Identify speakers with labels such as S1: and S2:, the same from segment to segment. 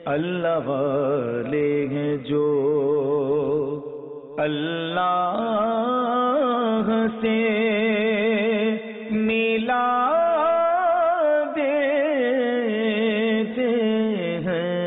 S1: اللہ والے ہیں جو اللہ سے ملا دیتے ہیں۔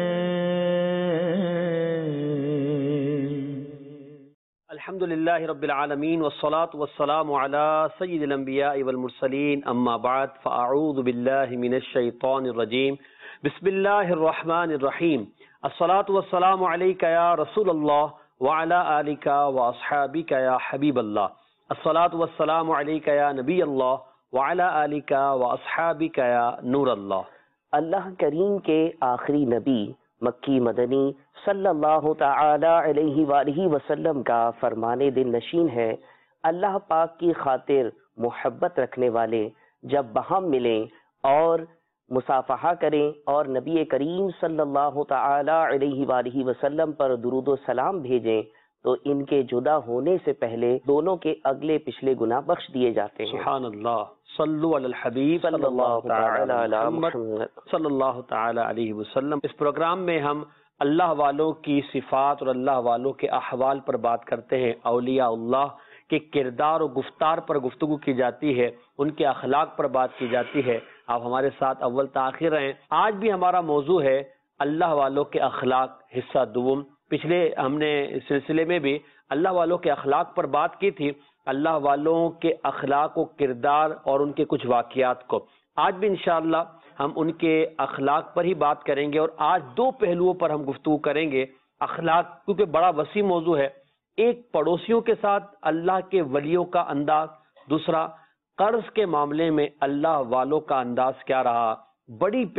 S2: الحمدللہ رب العالمین والصلاة والسلام علی سید الانبیاء والمرسلین، اما بعد فاعوذ باللہ من الشیطان الرجیم، بسم اللہ الرحمن الرحیم، الصلاة والسلام علیک یا رسول اللہ وعلی آلک واصحابک یا حبیب اللہ، الصلاة والسلام علیک یا نبی اللہ وعلی آلک واصحابک یا نور اللہ۔
S3: اللہ کریم کے آخری نبی مکی مدنی صلی اللہ تعالی علیہ وآلہ وسلم کا فرمان دل نشین ہے، اللہ پاک کی خاطر محبت رکھنے والے جب باہم ملیں اور مصافحہ کریں اور نبی کریم صلی اللہ تعالی علیہ وآلہ وسلم پر درود و سلام بھیجیں تو ان کے جدا ہونے سے پہلے دونوں کے اگلے پچھلے گناہ بخش دیے جاتے ہیں۔
S2: سبحان اللہ، صلو علی الحبیب صلی اللہ تعالی علی محمد صلی اللہ تعالی علیہ وسلم۔ اس پروگرام میں ہم اللہ والوں کی صفات اور اللہ والوں کے احوال پر بات کرتے ہیں، اولیاء اللہ کے کردار و گفتار پر گفتگو کی جاتی ہے، ان کے اخلاق پر بات کی جاتی ہے۔ آپ ہمارے ساتھ اول تاخیر رہیں۔ آج بھی ہمارا موضوع ہے اللہ والوں کے اخلاق، حصہ دوم۔ پچھلے ہم نے اس سلسلے میں بھی اللہ والوں کے اخلاق پر بات کی تھی، اللہ والوں کے اخلاق و کردار اور ان کے کچھ واقعات کو۔ آج بھی انشاءاللہ ہم ان کے اخلاق پر ہی بات کریں گے، اور آج دو پہلوؤں پر ہم گفتگو کریں گے۔ اخلاق کیونکہ بڑا وسیع موضوع ہے، ایک پڑوسیوں کے ساتھ اللہ کے ولیوں کا انداز، دوسرا قرض کے معاملے میں اللہ والوں کا انداز کیا رہا۔ بڑے ہی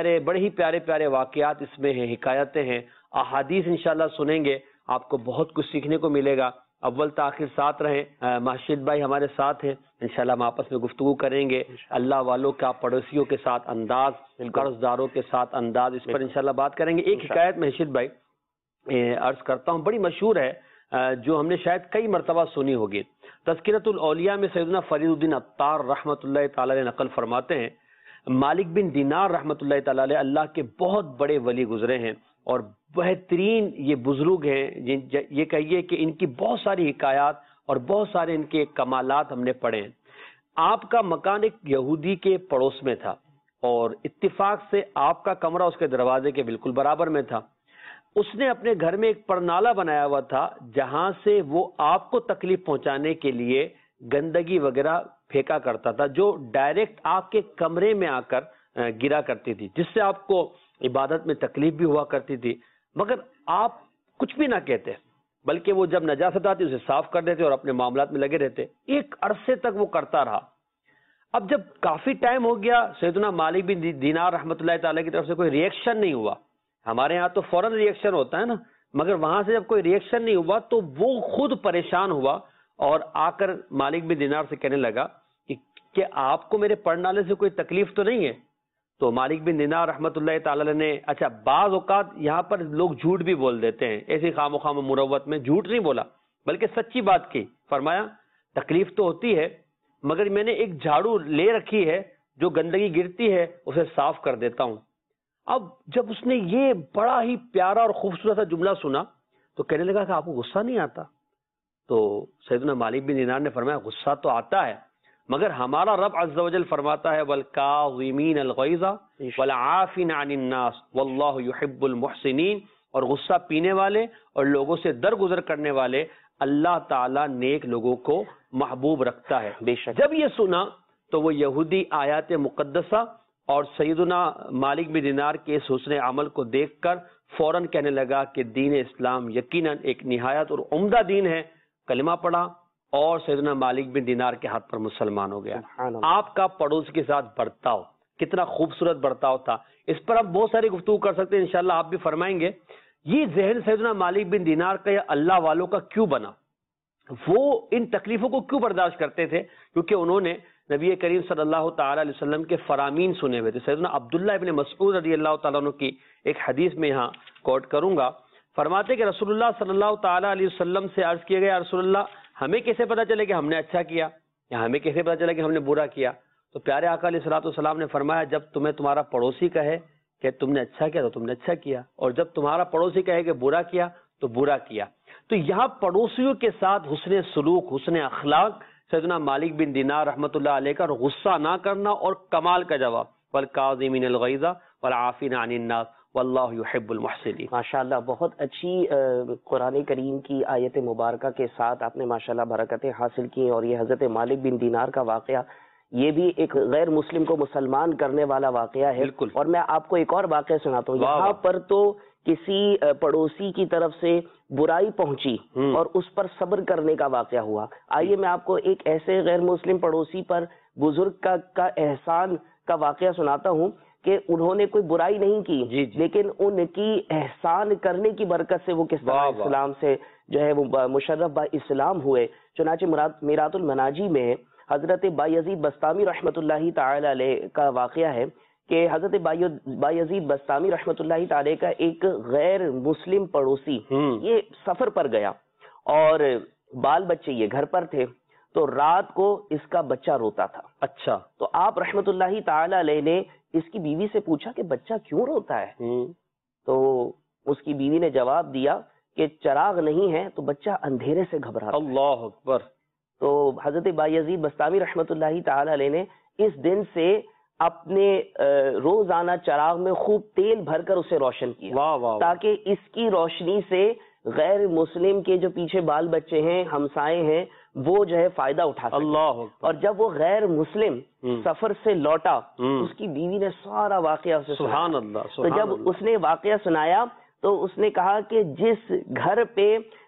S2: پیارے واقعات اس میں ہیں، حکایتیں ہیں، احادیث انشاءاللہ سنیں گے، آپ کو بہت کچھ سیکھنے کو ملے گا۔ اول تاخیر ساتھ رہیں، محشد بھائی ہمارے ساتھ ہیں، انشاءاللہ ہم آپس میں گفتگو کریں گے۔ اللہ والوں کا پڑوسیوں کے ساتھ انداز، قرض داروں کے ساتھ انداز، اس پر انشاءاللہ بات کریں گے۔ ایک حکایت محشد بھائی عرض کرتا ہوں، بڑی مشہور ہے، جو ہم نے شاید کئی مرتبہ سنی ہوگی۔ تذکرۃ الاولیاء میں سیدنا فرید الدین عطار رحمۃ اللہ تعالی علیہ نقل فرماتے ہیں، مالک بن دینار رحمۃ اللہ تعالی علیہ اللہ کے بہت بڑے ولی گزرے ہیں اور بہترین یہ بزرگ ہیں، یہ کہیے کہ ان کی بہت ساری حکایات اور بہت سارے ان کے کمالات ہم نے پڑھے ہیں۔ آپ کا مکان ایک یہودی کے پڑوس میں تھا اور اتفاق سے آپ کا کمرہ اس کے دروازے کے بالکل برابر میں تھا۔ اس نے اپنے گھر میں ایک پرنالہ بنایا ہوا تھا جہاں سے وہ آپ کو تکلیف پہنچانے کے لیے گندگی وغیرہ پھینکا کرتا تھا، جو ڈائریکٹ آپ کے کمرے میں آ کر گرا کرتی تھی، جس سے آپ کو عبادت میں تکلیف بھی ہوا کرتی تھی، مگر آپ کچھ بھی نہ کہتے، بلکہ وہ جب نجاست آتی اسے صاف کر دیتے اور اپنے معاملات میں لگے رہتے۔ ایک عرصے تک وہ کرتا رہا۔ اب جب کافی ٹائم ہو گیا، سیدنا مالک بن دینار رحمۃ اللہ تعالی کی طرف سے کوئی ریئیکشن نہیں ہوا۔ ہمارے ہاں تو فوراً ریئیکشن ہوتا ہے نا، مگر وہاں سے جب کوئی ریئیکشن نہیں ہوا تو وہ خود پریشان ہوا اور آ کر مالک بن دینار سے کہنے لگا کہ آپ کو میرے پڑھنالے سے کوئی تکلیف تو نہیں ہے؟ تو مالک بن دینار رحمۃ اللہ تعالی نے، اچھا بعض اوقات یہاں پر لوگ جھوٹ بھی بول دیتے ہیں، ایسی خام و خام مروت میں جھوٹ نہیں بولا بلکہ سچی بات کی، فرمایا تکلیف تو ہوتی ہے مگر میں نے ایک جھاڑو لے رکھی ہے، جو گندگی گرتی ہے اسے صاف کر دیتا ہوں۔ اب جب اس نے یہ بڑا ہی پیارا اور خوبصورت سا جملہ سنا تو کہنے لگا کہ آپ کو غصہ نہیں آتا؟ تو سیدنا مالک بن دینار نے فرمایا غصہ تو آتا ہے، مگر ہمارا رب عز و جل فرماتا ہے وَالْكَاظِمِينَ الْغَيْظَ وَالْعَافِينَ عَنِ النَّاسِ وَاللَّهُ يُحِبُّ الْمُحْسِنِينَ، اور غصہ پینے والے اور لوگوں سے درگزر کرنے والے اللہ تعالیٰ نیک لوگوں کو محبوب رکھتا ہے۔ بے شک جب یہ سنا تو وہ یہودی آیات مقدسہ اور سیدنا مالک بن دینار کے اس حسن عمل کو دیکھ کر فوراً کہنے لگا کہ دین اسلام یقیناً ایک نہایت اور عمدہ دین ہے، کلمہ پڑھا اور سیدنا مالک بن دینار کے ہاتھ پر مسلمان ہو گیا۔ آپ کا پڑوس کے ساتھ برتاؤ کتنا خوبصورت برتاؤ تھا، اس پر ہم بہت ساری گفتگو کر سکتے ہیں، انشاءاللہ آپ بھی فرمائیں گے۔ یہ ذہن سیدنا مالک بن دینار کا یا اللہ والوں کا کیوں بنا؟ وہ ان تکلیفوں کو کیوں برداشت کرتے تھے؟ کیونکہ انہوں نے نبی کریم صلی اللہ تعالی علیہ وسلم کے فرامین سنے ہوئے تھے۔ سیدنا عبداللہ ابن مسعود رضی اللہ تعالیٰ عنہ کی ایک حدیث میں یہاں کوٹ کروں گا، فرماتے کہ رسول اللہ صلی اللہ تعالی علیہ وسلم سے عرض کیا گیا، رسول اللہ ہمیں کیسے پتا چلے کہ ہم نے اچھا کیا یا ہمیں کیسے پتا چلے کہ ہم نے برا کیا؟ تو پیارے آقا علیہ الصلوۃ والسلام نے فرمایا جب تمہیں تمہارا پڑوسی کہے کہ تم نے اچھا کیا تو تم نے اچھا کیا، اور جب تمہارا پڑوسی کہے کہ برا کیا تو برا کیا۔ تو یہاں پڑوسیوں کے ساتھ حسن سلوک، حسن اخلاق سیدنا مالک بن دینار رحمۃ اللہ علیہ کا، اور غصہ نہ کرنا اور کمال کا جواب، والکاظمین الغیظ والعافین عن الناس واللہ یحب المحسنین۔
S3: ماشاءاللہ بہت اچھی قرآن کریم کی آیت مبارکہ کے ساتھ آپ نے ماشاءاللہ برکتیں حاصل کی، اور یہ حضرت مالک بن دینار کا واقعہ یہ بھی ایک غیر مسلم کو مسلمان کرنے والا واقعہ ہے۔
S2: بالکل۔
S3: اور میں آپ کو ایک اور واقعہ سناتا ہوں۔ یہاں پر تو کسی پڑوسی کی طرف سے برائی پہنچی اور اس پر صبر کرنے کا واقعہ ہوا۔ آئیے میں آپ کو ایک ایسے غیر مسلم پڑوسی پر بزرگ کا احسان کا واقعہ سناتا ہوں کہ انہوں نے کوئی برائی نہیں کی، لیکن ان کی احسان کرنے کی برکت سے وہ کس طرح اسلام سے جو ہے وہ مشرف با اسلام ہوئے۔ چنانچہ میرات المناجی میں حضرت بایزید بستامی رحمۃ اللہ تعالی علیہ کا واقعہ ہے کہ حضرت بایزید بستامی رحمۃ اللہ تعالی کا ایک غیر مسلم پڑوسی یہ سفر پر گیا، اور بال بچے یہ گھر پر تھے، تو رات کو اس کا بچہ روتا تھا۔
S2: اچھا،
S3: تو آپ رحمۃ اللہ تعالی علیہ نے اس کی بیوی سے پوچھا کہ بچہ کیوں روتا ہے؟ تو اس کی بیوی نے جواب دیا کہ چراغ نہیں ہے تو بچہ اندھیرے سے گھبراتا ہے۔
S2: اللہ اکبر۔
S3: تو حضرت بایزید بستامی رحمۃ اللہ تعالی علیہ نے اس دن سے اپنے روزانہ چراغ میں خوب تیل بھر کر اسے روشن کیا، تاکہ اس کی روشنی سے غیر مسلم کے جو پیچھے بال بچے ہیں، ہمسائے ہیں، وہ جو ہے فائدہ اٹھا سکے۔
S2: اللہ اکبر۔
S3: اور جب وہ غیر مسلم سفر سے لوٹا، اس کی بیوی نے سارا واقعہ اسے سنایا۔
S2: سبحان اللہ۔
S3: تو جب اس نے واقعہ سنایا تو اس نے کہا کہ جس گھر پہ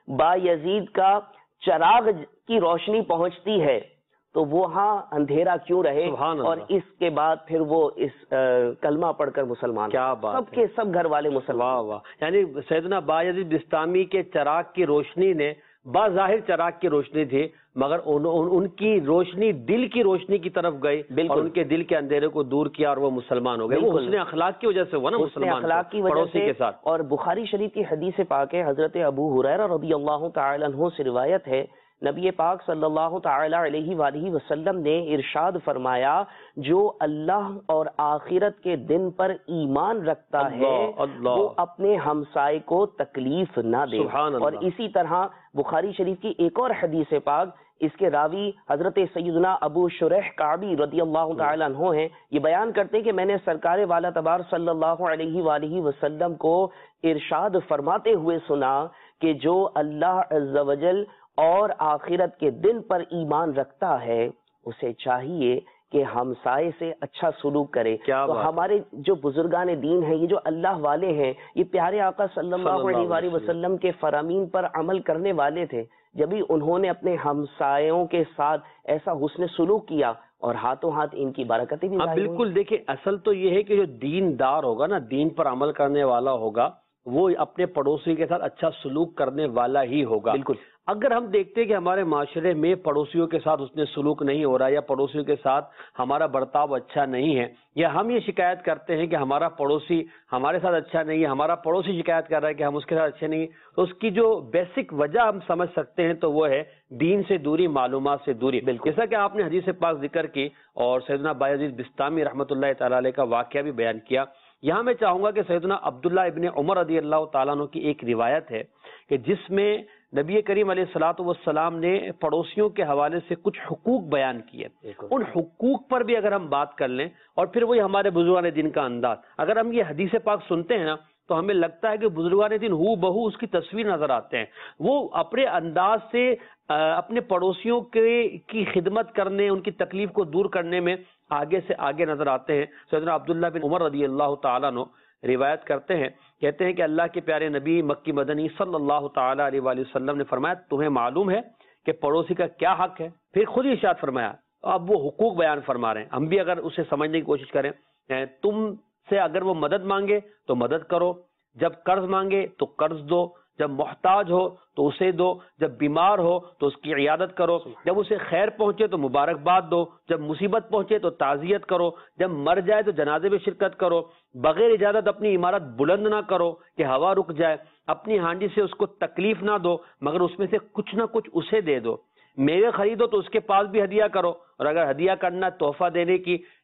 S3: بایزید کا چراغ کی روشنی پہنچتی ہے تو وہاں اندھیرا کیوں رہے، اور اس کے بعد پھر وہ اس کلمہ پڑھ کر مسلمان،
S2: کیا بات،
S3: سب کے سب گھر والے مسلمان۔
S2: واہ واہ۔ یعنی سیدنا بایزید بستامی کے چراغ کی روشنی نے بظاہر چراغ کی روشنی تھی، مگر ان کی روشنی دل کی روشنی کی طرف گئی اور ان کے دل کے اندھیرے کو دور کیا، اور وہ مسلمان ہو گئے۔ وہ حسن اخلاق کی وجہ سے ہوا نا مسلمان،
S3: اخلاق کی وجہ
S2: پڑوسی کے ساتھ۔
S3: اور بخاری شریف کی حدیث پاک ہے، حضرت ابو ہریرہ رضی اللہ تعالی عنہ سے روایت ہے، نبی پاک صلی اللہ تعالی علیہ وآلہ وسلم نے ارشاد فرمایا، جو اللہ اور آخرت کے دن پر ایمان رکھتا ہے وہ اپنے ہمسائے کو تکلیف نہ دے۔ اور اسی طرح بخاری شریف کی ایک اور حدیث پاک، اس کے راوی حضرت سیدنا ابو شریح کعبی رضی اللہ تعالی عنہ ہیں، یہ بیان کرتے ہیں کہ میں نے سرکار والا تبار صلی اللہ علیہ وآلہ وسلم کو ارشاد فرماتے ہوئے سنا کہ جو اللہ عز و جل اور آخرت کے دن پر ایمان رکھتا ہے اسے چاہیے کہ ہمسائے سے اچھا سلوک کرے۔ تو ہمارے جو بزرگان دین ہیں، یہ جو اللہ والے ہیں، یہ پیارے آقا صلی اللہ علیہ وآلہ وسلم کے فرامین پر عمل کرنے والے تھے، جبھی انہوں نے اپنے ہمسایوں کے ساتھ ایسا حسن سلوک کیا اور ہاتھوں ہاتھ ان کی برکتیں بھی ظاہر ہوئیں۔
S2: بالکل، دیکھیں اصل تو یہ ہے کہ جو دیندار ہوگا نا، دین پر عمل کرنے والا ہوگا، وہ اپنے پڑوسی کے ساتھ اچھا سلوک کرنے والا ہی ہوگا۔
S3: بالکل۔
S2: اگر ہم دیکھتے ہیں کہ ہمارے معاشرے میں پڑوسیوں کے ساتھ اس نے سلوک نہیں ہو رہا، یا پڑوسیوں کے ساتھ ہمارا برتاؤ اچھا نہیں ہے، یا ہم یہ شکایت کرتے ہیں کہ ہمارا پڑوسی ہمارے ساتھ اچھا نہیں ہے، ہمارا پڑوسی شکایت کر رہا ہے کہ ہم اس کے ساتھ اچھے نہیں، تو اس کی جو بیسک وجہ ہم سمجھ سکتے ہیں تو وہ ہے دین سے دوری، معلومات سے دوری۔ جیسا کہ آپ نے حدیث پاک ذکر کی اور سیدنا بایزید بستامی رحمۃ اللہ تعالی علیہ کا واقعہ بھی بیان کیا، یہاں میں چاہوں گا کہ سیدنا عبداللہ ابن عمر رضی اللہ تعالیٰ عنہ کی ایک روایت ہے کہ جس میں نبی کریم علیہ الصلوۃ والسلام نے پڑوسیوں کے حوالے سے کچھ حقوق بیان کیے۔ ان حقوق پر بھی اگر ہم بات کر لیں، اور پھر وہی ہمارے بزرگان دین کا انداز، اگر ہم یہ حدیث پاک سنتے ہیں نا تو ہمیں لگتا ہے کہ بزرگان دین ہو بہو اس کی تصویر نظر آتے ہیں۔ وہ اپنے انداز سے اپنے پڑوسیوں کی خدمت کرنے، ان کی تکلیف کو دور کرنے میں آگے سے آگے نظر آتے ہیں۔ سیدنا عبداللہ بن عمر رضی اللہ تعالیٰ عنہ روایت کرتے ہیں، کہتے ہیں کہ اللہ کے پیارے نبی مکی مدنی صلی اللہ تعالیٰ علیہ وآلہ وسلم نے فرمایا، تمہیں معلوم ہے کہ پڑوسی کا کیا حق ہے؟ پھر خود ہی ارشاد فرمایا، اب وہ حقوق بیان فرما رہے ہیں، ہم بھی اگر اسے سمجھنے کی کوشش کریں، تم سے اگر وہ مدد مانگے تو مدد کرو، جب قرض مانگے تو قرض دو، جب محتاج ہو تو اسے دو، جب بیمار ہو تو اس کی عیادت کرو، جب اسے خیر پہنچے تو مبارکباد دو، جب مصیبت پہنچے تو تعزیت کرو، جب مر جائے تو جنازے میں شرکت کرو، بغیر اجازت اپنی عمارت بلند نہ کرو کہ ہوا رک جائے، اپنی ہانڈی سے اس کو تکلیف نہ دو مگر اس میں سے کچھ نہ کچھ اسے دے دو، میوے خریدو تو اس کے پاس بھی ہدیہ کرو، اور اگر ہدیہ کرنا تحفہ دینے کی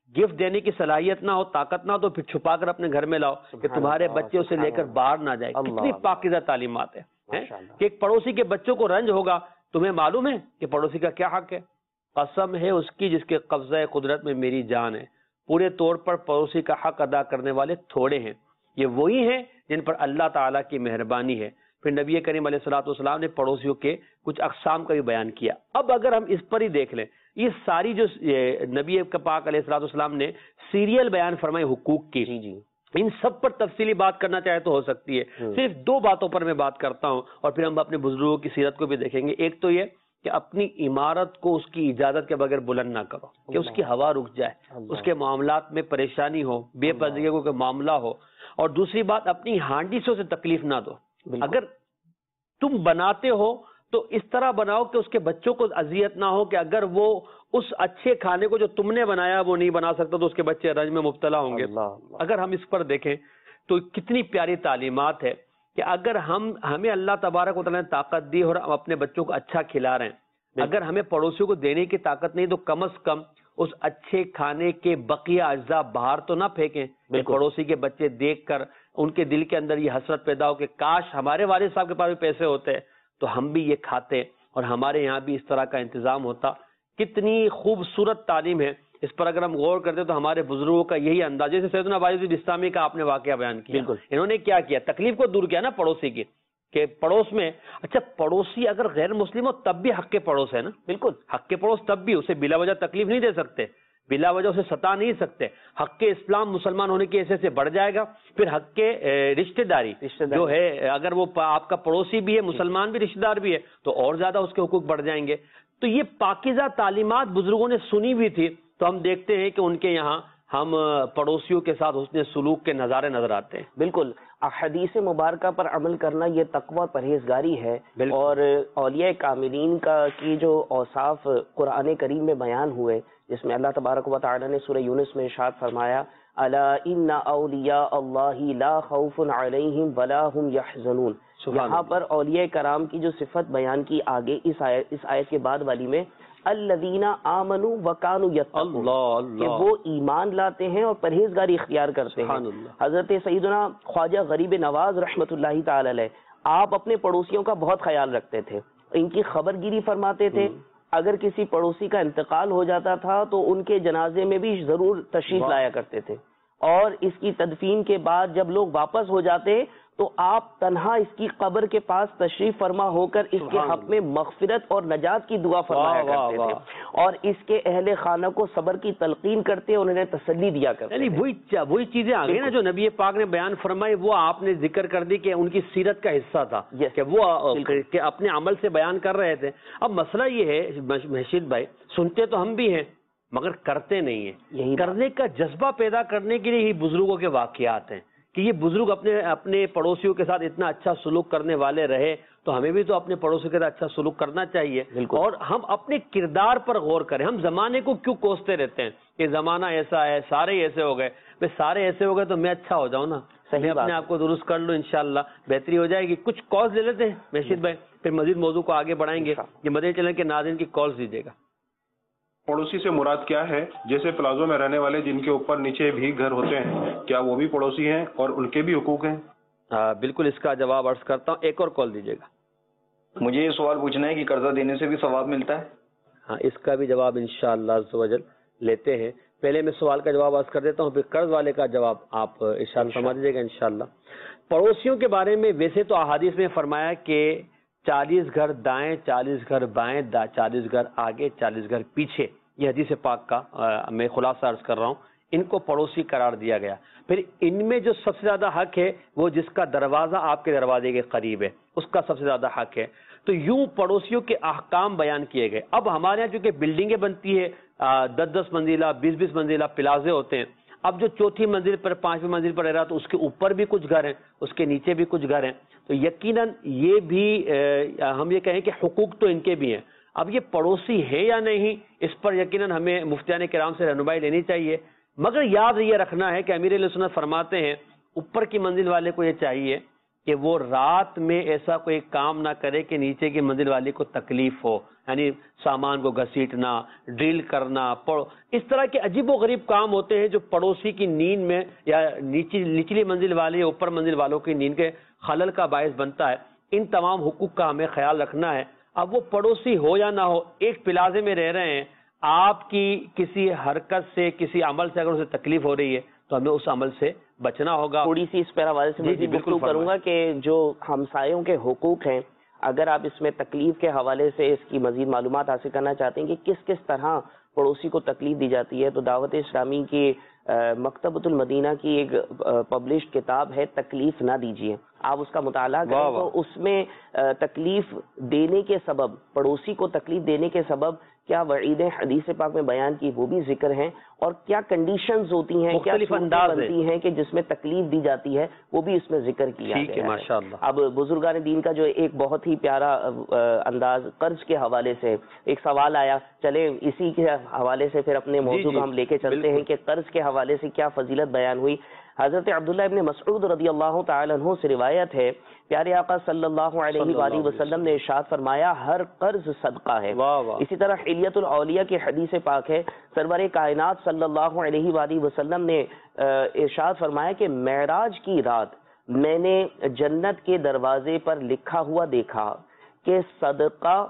S2: گفٹ دینے کی صلاحیت نہ ہو، طاقت نہ ہو، تو پھر چھپا کر اپنے گھر میں لاؤ کہ تمہارے بچے اسے لے کر باہر نہ جائے. کتنی پاکیزہ تعلیمات ہے کہ ایک پڑوسی کے بچوں کو رنج ہوگا. تمہیں معلوم ہے کہ پڑوسی کا کیا حق ہے؟ قسم ہے اس کی جس کے قبضہ قدرت میں میری جان ہے، پورے طور پر پڑوسی کا حق ادا کرنے والے تھوڑے ہیں. یہ وہی ہیں جن پر اللہ تعالیٰ کی مہربانی ہے. پھر نبی کریم علیہ الصلوۃ والسلام نے پڑوسیوں کے کچھ اقسام کا بھی بیان کیا. اب اگر ہم اس پر ہی دیکھ لیں، یہ ساری جو نبی پاک علیہ الصلوۃ والسلام نے سیریل بیان فرمائے حقوق کی، ان سب پر تفصیلی بات کرنا چاہے تو ہو سکتی ہے. صرف دو باتوں پر میں بات کرتا ہوں اور پھر ہم اپنے بزرگوں کی سیرت کو بھی دیکھیں گے. ایک تو یہ کہ اپنی عمارت کو اس کی اجازت کے بغیر بلند نہ کرو کہ اس کی ہوا رک جائے، اس کے معاملات میں پریشانی ہو، بے پردگی کو معاملہ ہو. اور دوسری بات، اپنی ہانڈی سے اسے تکلیف نہ دو. اگر تم بناتے ہو تو اس طرح بناؤ کہ اس کے بچوں کو اذیت نہ ہو، کہ اگر وہ اس اچھے کھانے کو جو تم نے بنایا وہ نہیں بنا سکتا تو اس کے بچے رنج میں مبتلا ہوں گے. اگر ہم اس پر دیکھیں تو کتنی پیاری تعلیمات ہے کہ اگر ہمیں اللہ تبارک و تعالیٰ نے طاقت دی اور ہم اپنے بچوں کو اچھا کھلا رہے ہیں، اگر ہمیں پڑوسیوں کو دینے کی طاقت نہیں تو کم از کم اس اچھے کھانے کے بقیہ اجزاء باہر تو نہ پھینکیں. پڑوسی کے بچے دیکھ کر ان کے دل کے اندر یہ حسرت پیدا ہو کہ کاش ہمارے والد صاحب کے پاس بھی پیسے ہوتے تو ہم بھی یہ کھاتے اور ہمارے یہاں بھی اس طرح کا انتظام ہوتا. کتنی خوبصورت تعلیم ہے. اس پر اگر ہم غور کرتے تو ہمارے بزرگوں کا یہی انداز، جیسے سیدنا باعث بستامی کا آپ نے واقعہ بیان کیا، انہوں نے کیا کیا؟ تکلیف کو دور کیا نا پڑوسی کی، کہ پڑوس میں اچھا پڑوسی اگر غیر مسلم ہو تب بھی حق کے پڑوس ہے نا. بالکل حق کے پڑوس تب بھی اسے بلا وجہ تکلیف نہیں دے سکتے، بلا وجہ اسے ستا نہیں سکتے. حق کے اسلام مسلمان ہونے کی حیثیت سے بڑھ جائے گا. پھر حق کے رشتہ داری جو ہے، اگر وہ آپ کا پڑوسی بھی ہے، مسلمان بھی، رشتہ دار بھی ہے، تو اور زیادہ اس کے حقوق بڑھ جائیں گے. تو یہ پاکیزہ تعلیمات بزرگوں نے سنی ہوئی تھی. تو ہم دیکھتے ہیں کہ ان کے یہاں ہم پڑوسیوں کے ساتھ حسن سلوک کے نظارے نظر آتے ہیں.
S3: بالکل احادیث مبارکہ پر عمل کرنا یہ تقوی پرہیزگاری ہے. اور اولیاء کاملین کا کی جو اوصاف قرآن کریم میں بیان ہوئے، جس میں اللہ تبارک و تعالی نے سورہ یونس میں ارشاد فرمایا الا ان اولیاء اللہ لا خوف علیہم ولا هم یحزنون. یہاں پر اولیاء کرام کی جو صفت بیان کی آگے اس آیت کے بعد والی میں الذین آمنوا وکانوا یتقون، کہ وہ ایمان لاتے ہیں اور پرہیزگاری اختیار کرتے ہیں. حضرت سیدنا خواجہ غریب نواز رحمۃ اللہ تعالی علیہ آپ اپنے پڑوسیوں کا بہت خیال رکھتے تھے، ان کی خبر گیری فرماتے تھے. اگر کسی پڑوسی کا انتقال ہو جاتا تھا تو ان کے جنازے میں بھی ضرور تشریف لایا کرتے تھے، اور اس کی تدفین کے بعد جب لوگ واپس ہو جاتے تو آپ تنہا اس کی قبر کے پاس تشریف فرما ہو کر اس کے حق میں مغفرت اور نجات کی دعا فرمایا کرتے تھے، اور اس کے اہل خانہ کو صبر کی تلقین کرتے اور انہیں تسلی دیا کرتے.
S2: یعنی وہی چیزیں آ گئی نا جو نبی پاک نے بیان فرمائی، وہ آپ نے ذکر کر دی کہ ان کی سیرت کا حصہ تھا کہ وہ کہ اپنے عمل سے بیان کر رہے تھے. اب مسئلہ یہ ہے محشید بھائی، سنتے تو ہم بھی ہیں مگر کرتے نہیں ہیں. کرنے کا جذبہ پیدا کرنے کے لیے ہی بزرگوں کے واقعات ہیں کہ یہ بزرگ اپنے پڑوسیوں کے ساتھ اتنا اچھا سلوک کرنے والے رہے، تو ہمیں بھی تو اپنے پڑوسیوں کے ساتھ اچھا سلوک کرنا چاہیے. اور ہم اپنے کردار پر غور کریں. ہم زمانے کو کیوں کوستے رہتے ہیں کہ زمانہ ایسا ہے، سارے ایسے ہو گئے. بھائی سارے ایسے ہو گئے تو میں اچھا ہو جاؤں نا، میں اپنے آپ کو درست کر لوں، انشاءاللہ بہتری ہو جائے گی. کچھ کالز لے لیتے ہیں محشید بھائی، پھر مزید موضوع کو آگے بڑھائیں گے. یہ مدنی چینل کے ناظرین کی کالز دیجیے گا.
S4: پڑوسی سے مراد کیا ہے؟ جیسے پلازوں میں رہنے والے جن کے اوپر نیچے بھی گھر ہوتے ہیں، کیا وہ بھی پڑوسی ہیں اور ان کے بھی حقوق ہیں؟
S2: بالکل، اس کا جواب عرض کرتا ہوں. ایک اور کال دیجیے گا.
S5: مجھے یہ سوال پوچھنا ہے کہ قرضہ دینے سے بھی ثواب ملتا ہے؟
S2: ہاں، اس کا بھی جواب انشاءاللہ عز و جل لیتے ہیں. پہلے میں سوال کا جواب عرض کر دیتا ہوں، پھر قرض والے کا جواب آپ ارشاد فرما دیجیے گا انشاءاللہ. پڑوسیوں کے بارے میں ویسے تو احادیث میں فرمایا کہ 40 گھر دائیں، 40 گھر بائیں، 40 گھر آگے، 40 گھر پیچھے. یہ حدیث پاک کا میں خلاصہ عرض کر رہا ہوں. ان کو پڑوسی قرار دیا گیا. پھر ان میں جو سب سے زیادہ حق ہے وہ جس کا دروازہ آپ کے دروازے کے قریب ہے، اس کا سب سے زیادہ حق ہے. تو یوں پڑوسیوں کے احکام بیان کیے گئے. اب ہمارے یہاں چونکہ بلڈنگیں بنتی ہے، 10-10 منزلہ، 20-20 منزلہ پلازے ہوتے ہیں. اب جو چوتھی منزل پر، 5ویں منزل پر رہ رہا تو اس کے اوپر بھی کچھ گھر ہیں، اس کے نیچے بھی کچھ گھر ہیں. تو یقیناً یہ بھی ہم یہ کہیں کہ حقوق تو ان کے بھی ہیں. اب یہ پڑوسی ہے یا نہیں، اس پر یقیناً ہمیں مفتیان کرام سے رہنمائی لینی چاہیے. مگر یاد یہ رکھنا ہے کہ امیر علیہ سنت فرماتے ہیں اوپر کی منزل والے کو یہ چاہیے کہ وہ رات میں ایسا کوئی کام نہ کرے کہ نیچے کی منزل والی کو تکلیف ہو، یعنی سامان کو گھسیٹنا، ڈرل کرنا، اس طرح کے عجیب و غریب کام ہوتے ہیں جو پڑوسی کی نیند میں یا نچلی منزل والے یا اوپر منزل والوں کی نیند کے خلل کا باعث بنتا ہے۔ ان تمام حقوق کا ہمیں خیال رکھنا ہے۔ اب وہ پڑوسی ہو یا نہ ہو، ایک پلازے میں رہ رہے ہیں، آپ کی کسی حرکت سے، کسی عمل سے اگر اسے تکلیف ہو رہی ہے تو ہمیں اس عمل سے بچنا ہوگا۔
S3: تھوڑی سی اس پر حوالے سے مزید گفتگو کروں گا کہ جو ہمسایوں کے حقوق ہیں، اگر آپ اس میں تکلیف کے حوالے سے اس کی مزید معلومات حاصل کرنا چاہتے ہیں کہ کس کس طرح پڑوسی کو تکلیف دی جاتی ہے، تو دعوت اسلامی کی مکتبۃ المدینہ کی ایک پبلشڈ کتاب ہے تکلیف نہ دیجیے، آپ اس کا مطالعہ کریں تو اس میں تکلیف دینے کے سبب، پڑوسی کو تکلیف دینے کے سبب کیا وعیدیں حدیث پاک میں بیان کی وہ بھی ذکر ہیں، اور کیا کنڈیشنز ہوتی ہیں، کیا صورتیں بنتی ہیں کہ جس میں تکلیف دی جاتی ہے، وہ بھی اس میں ذکر کیا گیا ہے۔
S2: ماشاءاللہ۔
S3: اب بزرگان دین کا جو ایک بہت ہی پیارا انداز قرض کے حوالے سے ایک سوال آیا، چلے اسی کے حوالے سے پھر اپنے موضوع کو ہم لے کے چلتے ہیں کہ قرض کے حوالے سے کیا فضیلت بیان ہوئی۔ حضرت عبداللہ ابن مسعود رضی اللہ تعالی عنہ سے روایت ہے، پیارے آقا صلی اللہ علیہ وآلہ وسلم نے ارشاد فرمایا ہر قرض صدقہ ہے۔ اسی طرح حلیۃ الاولیاء کی حدیث پاک ہے، سرور کائنات صلی اللہ علیہ وآلہ وسلم نے ارشاد فرمایا کہ معراج کی رات میں نے جنت کے دروازے پر لکھا ہوا دیکھا کہ صدقہ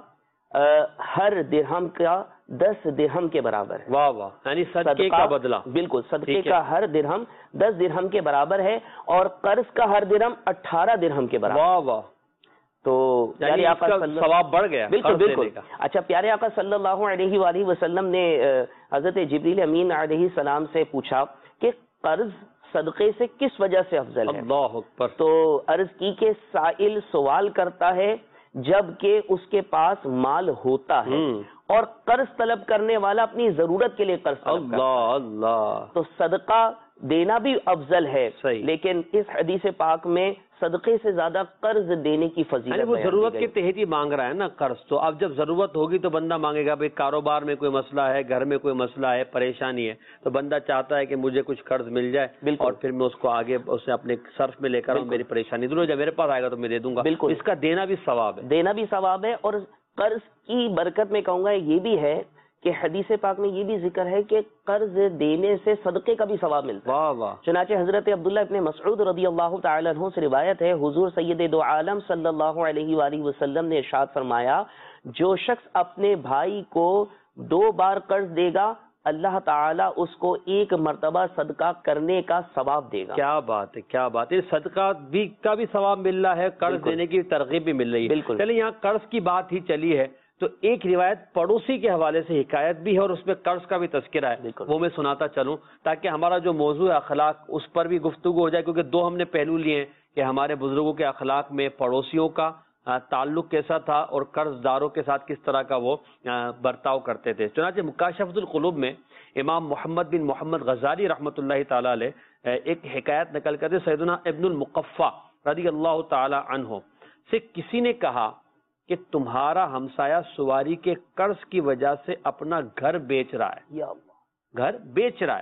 S3: ہر درہم کا 10 درہم کے برابر ہے۔
S2: واہ واہ، یعنی صدقے کا بدلہ،
S3: بالکل صدقے کا ہر درہم 10 درہم کے برابر ہے، اور قرض کا ہر درہم 18 درہم کے برابر۔
S2: واہ واہ،
S3: تو پیارے آقا
S2: ثواب بڑھ گیا۔
S3: بالکل بالکل۔ اچھا، پیارے آقا صلی اللہ علیہ وآلہ وسلم نے حضرت جبریل امین علیہ السلام سے پوچھا کہ قرض صدقے سے کس وجہ سے افضل ہے؟
S2: اللہ اکبر۔
S3: تو عرض کی کہ سائل سوال کرتا ہے جب کہ اس کے پاس مال ہوتا ہے، اور قرض طلب کرنے والا اپنی ضرورت کے لیے قرض طلب کرتا ہے۔
S2: اللہ،
S3: تو صدقہ دینا بھی افضل ہے،
S2: صحیح،
S3: لیکن اس حدیث پاک میں صدقے سے زیادہ قرض دینے کی فضیلت
S2: وہ ضرورت کے تحت ہی مانگ رہا ہے نا قرض، تو اب جب ضرورت ہوگی تو بندہ مانگے گا۔ بھائی کاروبار میں کوئی مسئلہ ہے، گھر میں کوئی مسئلہ ہے، پریشانی ہے، تو بندہ چاہتا ہے کہ مجھے کچھ قرض مل جائے اور پھر میں اس کو آگے اسے اپنے صرف میں لے کر میری پریشانی دور ہو جائے، میرے پاس آئے گا تو میں دے دوں گا۔
S3: بالکل،
S2: اس کا دینا بھی ثواب ہے،
S3: دینا بھی ثواب ہے، اور قرض کی برکت میں کہوں گا یہ بھی ہے کہ حدیث پاک میں یہ بھی ذکر ہے کہ قرض دینے سے صدقے کا بھی ثواب ملتا ہے۔
S2: واہ واہ۔
S3: چنانچہ حضرت عبداللہ ابن مسعود رضی اللہ تعالی عنہ سے روایت ہے، حضور سید دو عالم صلی اللہ علیہ وآلہ وسلم نے ارشاد فرمایا جو شخص اپنے بھائی کو 2 بار قرض دے گا، اللہ تعالیٰ اس کو 1 مرتبہ صدقہ کرنے کا ثواب دے گا۔
S2: کیا بات ہے، کیا بات ہے، صدقہ بھی کا بھی ثواب مل رہا ہے، قرض دینے کی ترغیب بھی مل رہی ہے۔
S3: بالکل۔
S2: چلے یہاں قرض کی بات ہی چلی ہے تو ایک روایت پڑوسی کے حوالے سے حکایت بھی ہے اور اس میں قرض کا بھی تذکرہ ہے، وہ میں سناتا چلوں تاکہ ہمارا جو موضوع ہے اخلاق اس پر بھی گفتگو ہو جائے، کیونکہ 2 ہم نے پہلو لیے ہیں کہ ہمارے بزرگوں کے اخلاق میں پڑوسیوں کا تعلق کیسا تھا اور قرض داروں کے ساتھ کس طرح کا وہ برتاؤ کرتے تھے۔ چنانچہ مکاشفۃ القلوب میں امام محمد بن محمد غزالی رحمۃ اللہ تعالی علیہ ایک حکایت نقل کرتے، سیدنا ابن المقفع رضی اللہ تعالی عنہ سے کسی نے کہا کہ تمہارا ہمسایہ سواری کے قرض کی وجہ سے اپنا گھر بیچ رہا ہے، گھر بیچ رہا ہے۔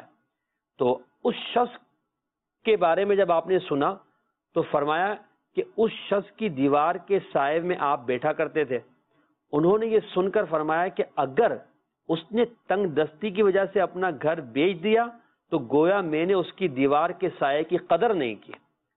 S2: تو اس شخص کے بارے میں جب آپ نے سنا تو فرمایا کہ اس شخص کی دیوار کے سائے میں آپ بیٹھا کرتے تھے۔ انہوں نے یہ سن کر فرمایا کہ اگر اس نے تنگ دستی کی وجہ سے اپنا گھر بیچ دیا تو گویا میں نے اس کی دیوار کے سائے کی قدر نہیں کی۔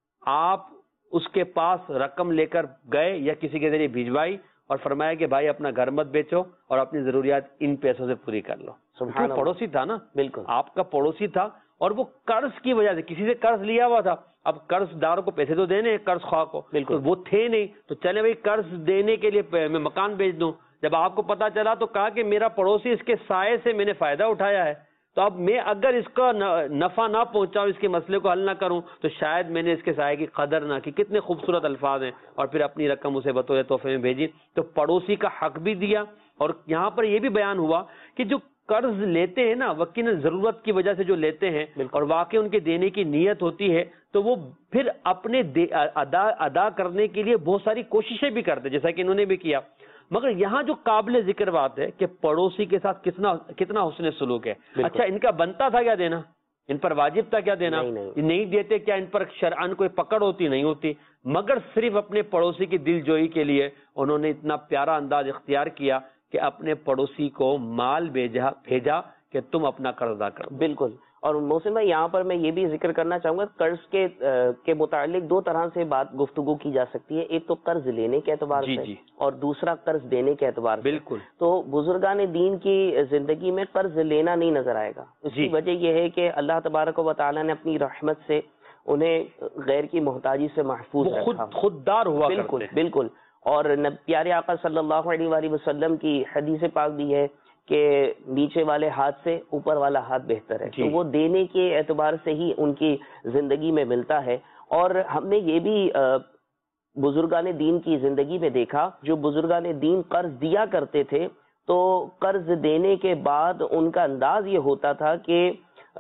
S2: آپ اس کے پاس رقم لے کر گئے یا کسی کے ذریعے بھیجوائی اور فرمایا کہ بھائی اپنا گھر مت بیچو اور اپنی ضروریات ان پیسوں سے پوری کر لو۔ سبحان اللہ، پڑوسی تھا نا، بالکل آپ کا پڑوسی تھا، اور وہ قرض کی وجہ سے کسی سے قرض لیا ہوا تھا، اب قرض داروں کو پیسے تو دینے قرض خواہ کو، بالکل وہ تھے نہیں، تو چلے بھائی قرض دینے کے لیے میں مکان بیچ دوں۔ جب آپ کو پتا چلا تو کہا کہ میرا پڑوسی اس کے سائے سے میں نے فائدہ اٹھایا ہے، تو اب میں اگر اس کا نفع نہ پہنچاؤں، اس کے مسئلے کو حل نہ کروں تو شاید میں نے اس کے سائے کی قدر نہ کی۔ کتنے خوبصورت الفاظ ہیں، اور پھر اپنی رقم اسے بطور تحفے میں بھیجی، تو پڑوسی کا حق بھی دیا۔ اور یہاں پر یہ بھی بیان ہوا کہ جو قرض لیتے ہیں نا یقیناً ضرورت کی وجہ سے جو لیتے ہیں اور واقعی ان کے دینے کی نیت ہوتی ہے تو وہ پھر اپنے ادا کرنے کے لیے بہت ساری کوششیں بھی کرتے ہیں، جیسا کہ انہوں نے بھی کیا۔ مگر یہاں جو قابل ذکر بات ہے کہ پڑوسی کے ساتھ کتنا حسن سلوک ہے۔ اچھا ان کا بنتا تھا کیا دینا؟ ان پر واجب تھا کیا دینا؟ نہیں دیتے کیا ان پر شرعن کوئی پکڑ ہوتی؟ نہیں ہوتی، مگر صرف اپنے پڑوسی کی دل جوئی کے لیے انہوں نے اتنا پیارا انداز اختیار کیا کہ اپنے پڑوسی کو مال بھیجا کہ تم اپنا قرض ادا کرو۔
S3: بالکل۔ اور محسن بھائی یہاں پر میں یہ بھی ذکر کرنا چاہوں گا، قرض کے متعلق دو طرح سے گفتگو کی جا سکتی ہے، ایک تو قرض لینے کے اعتبار سے اور دوسرا قرض دینے کے اعتبار سے۔
S2: بالکل۔
S3: تو بزرگان دین کی زندگی میں قرض لینا نہیں نظر آئے گا، اس کی وجہ یہ ہے کہ اللہ تبارک و تعالیٰ نے اپنی رحمت سے انہیں غیر کی محتاجی سے محفوظ رکھا،
S2: خوددار ہوا۔
S3: بالکل بالکل۔ اور پیارے آقا صلی اللہ علیہ وآلہ وسلم کی حدیث پاک بھی ہے کہ نیچے والے ہاتھ سے اوپر والا ہاتھ بہتر ہے، تو وہ دینے کے اعتبار سے ہی ان کی زندگی میں ملتا ہے۔ اور ہم نے یہ بھی بزرگان دین کی زندگی میں دیکھا، جو بزرگان دین قرض دیا کرتے تھے تو قرض دینے کے بعد ان کا انداز یہ ہوتا تھا کہ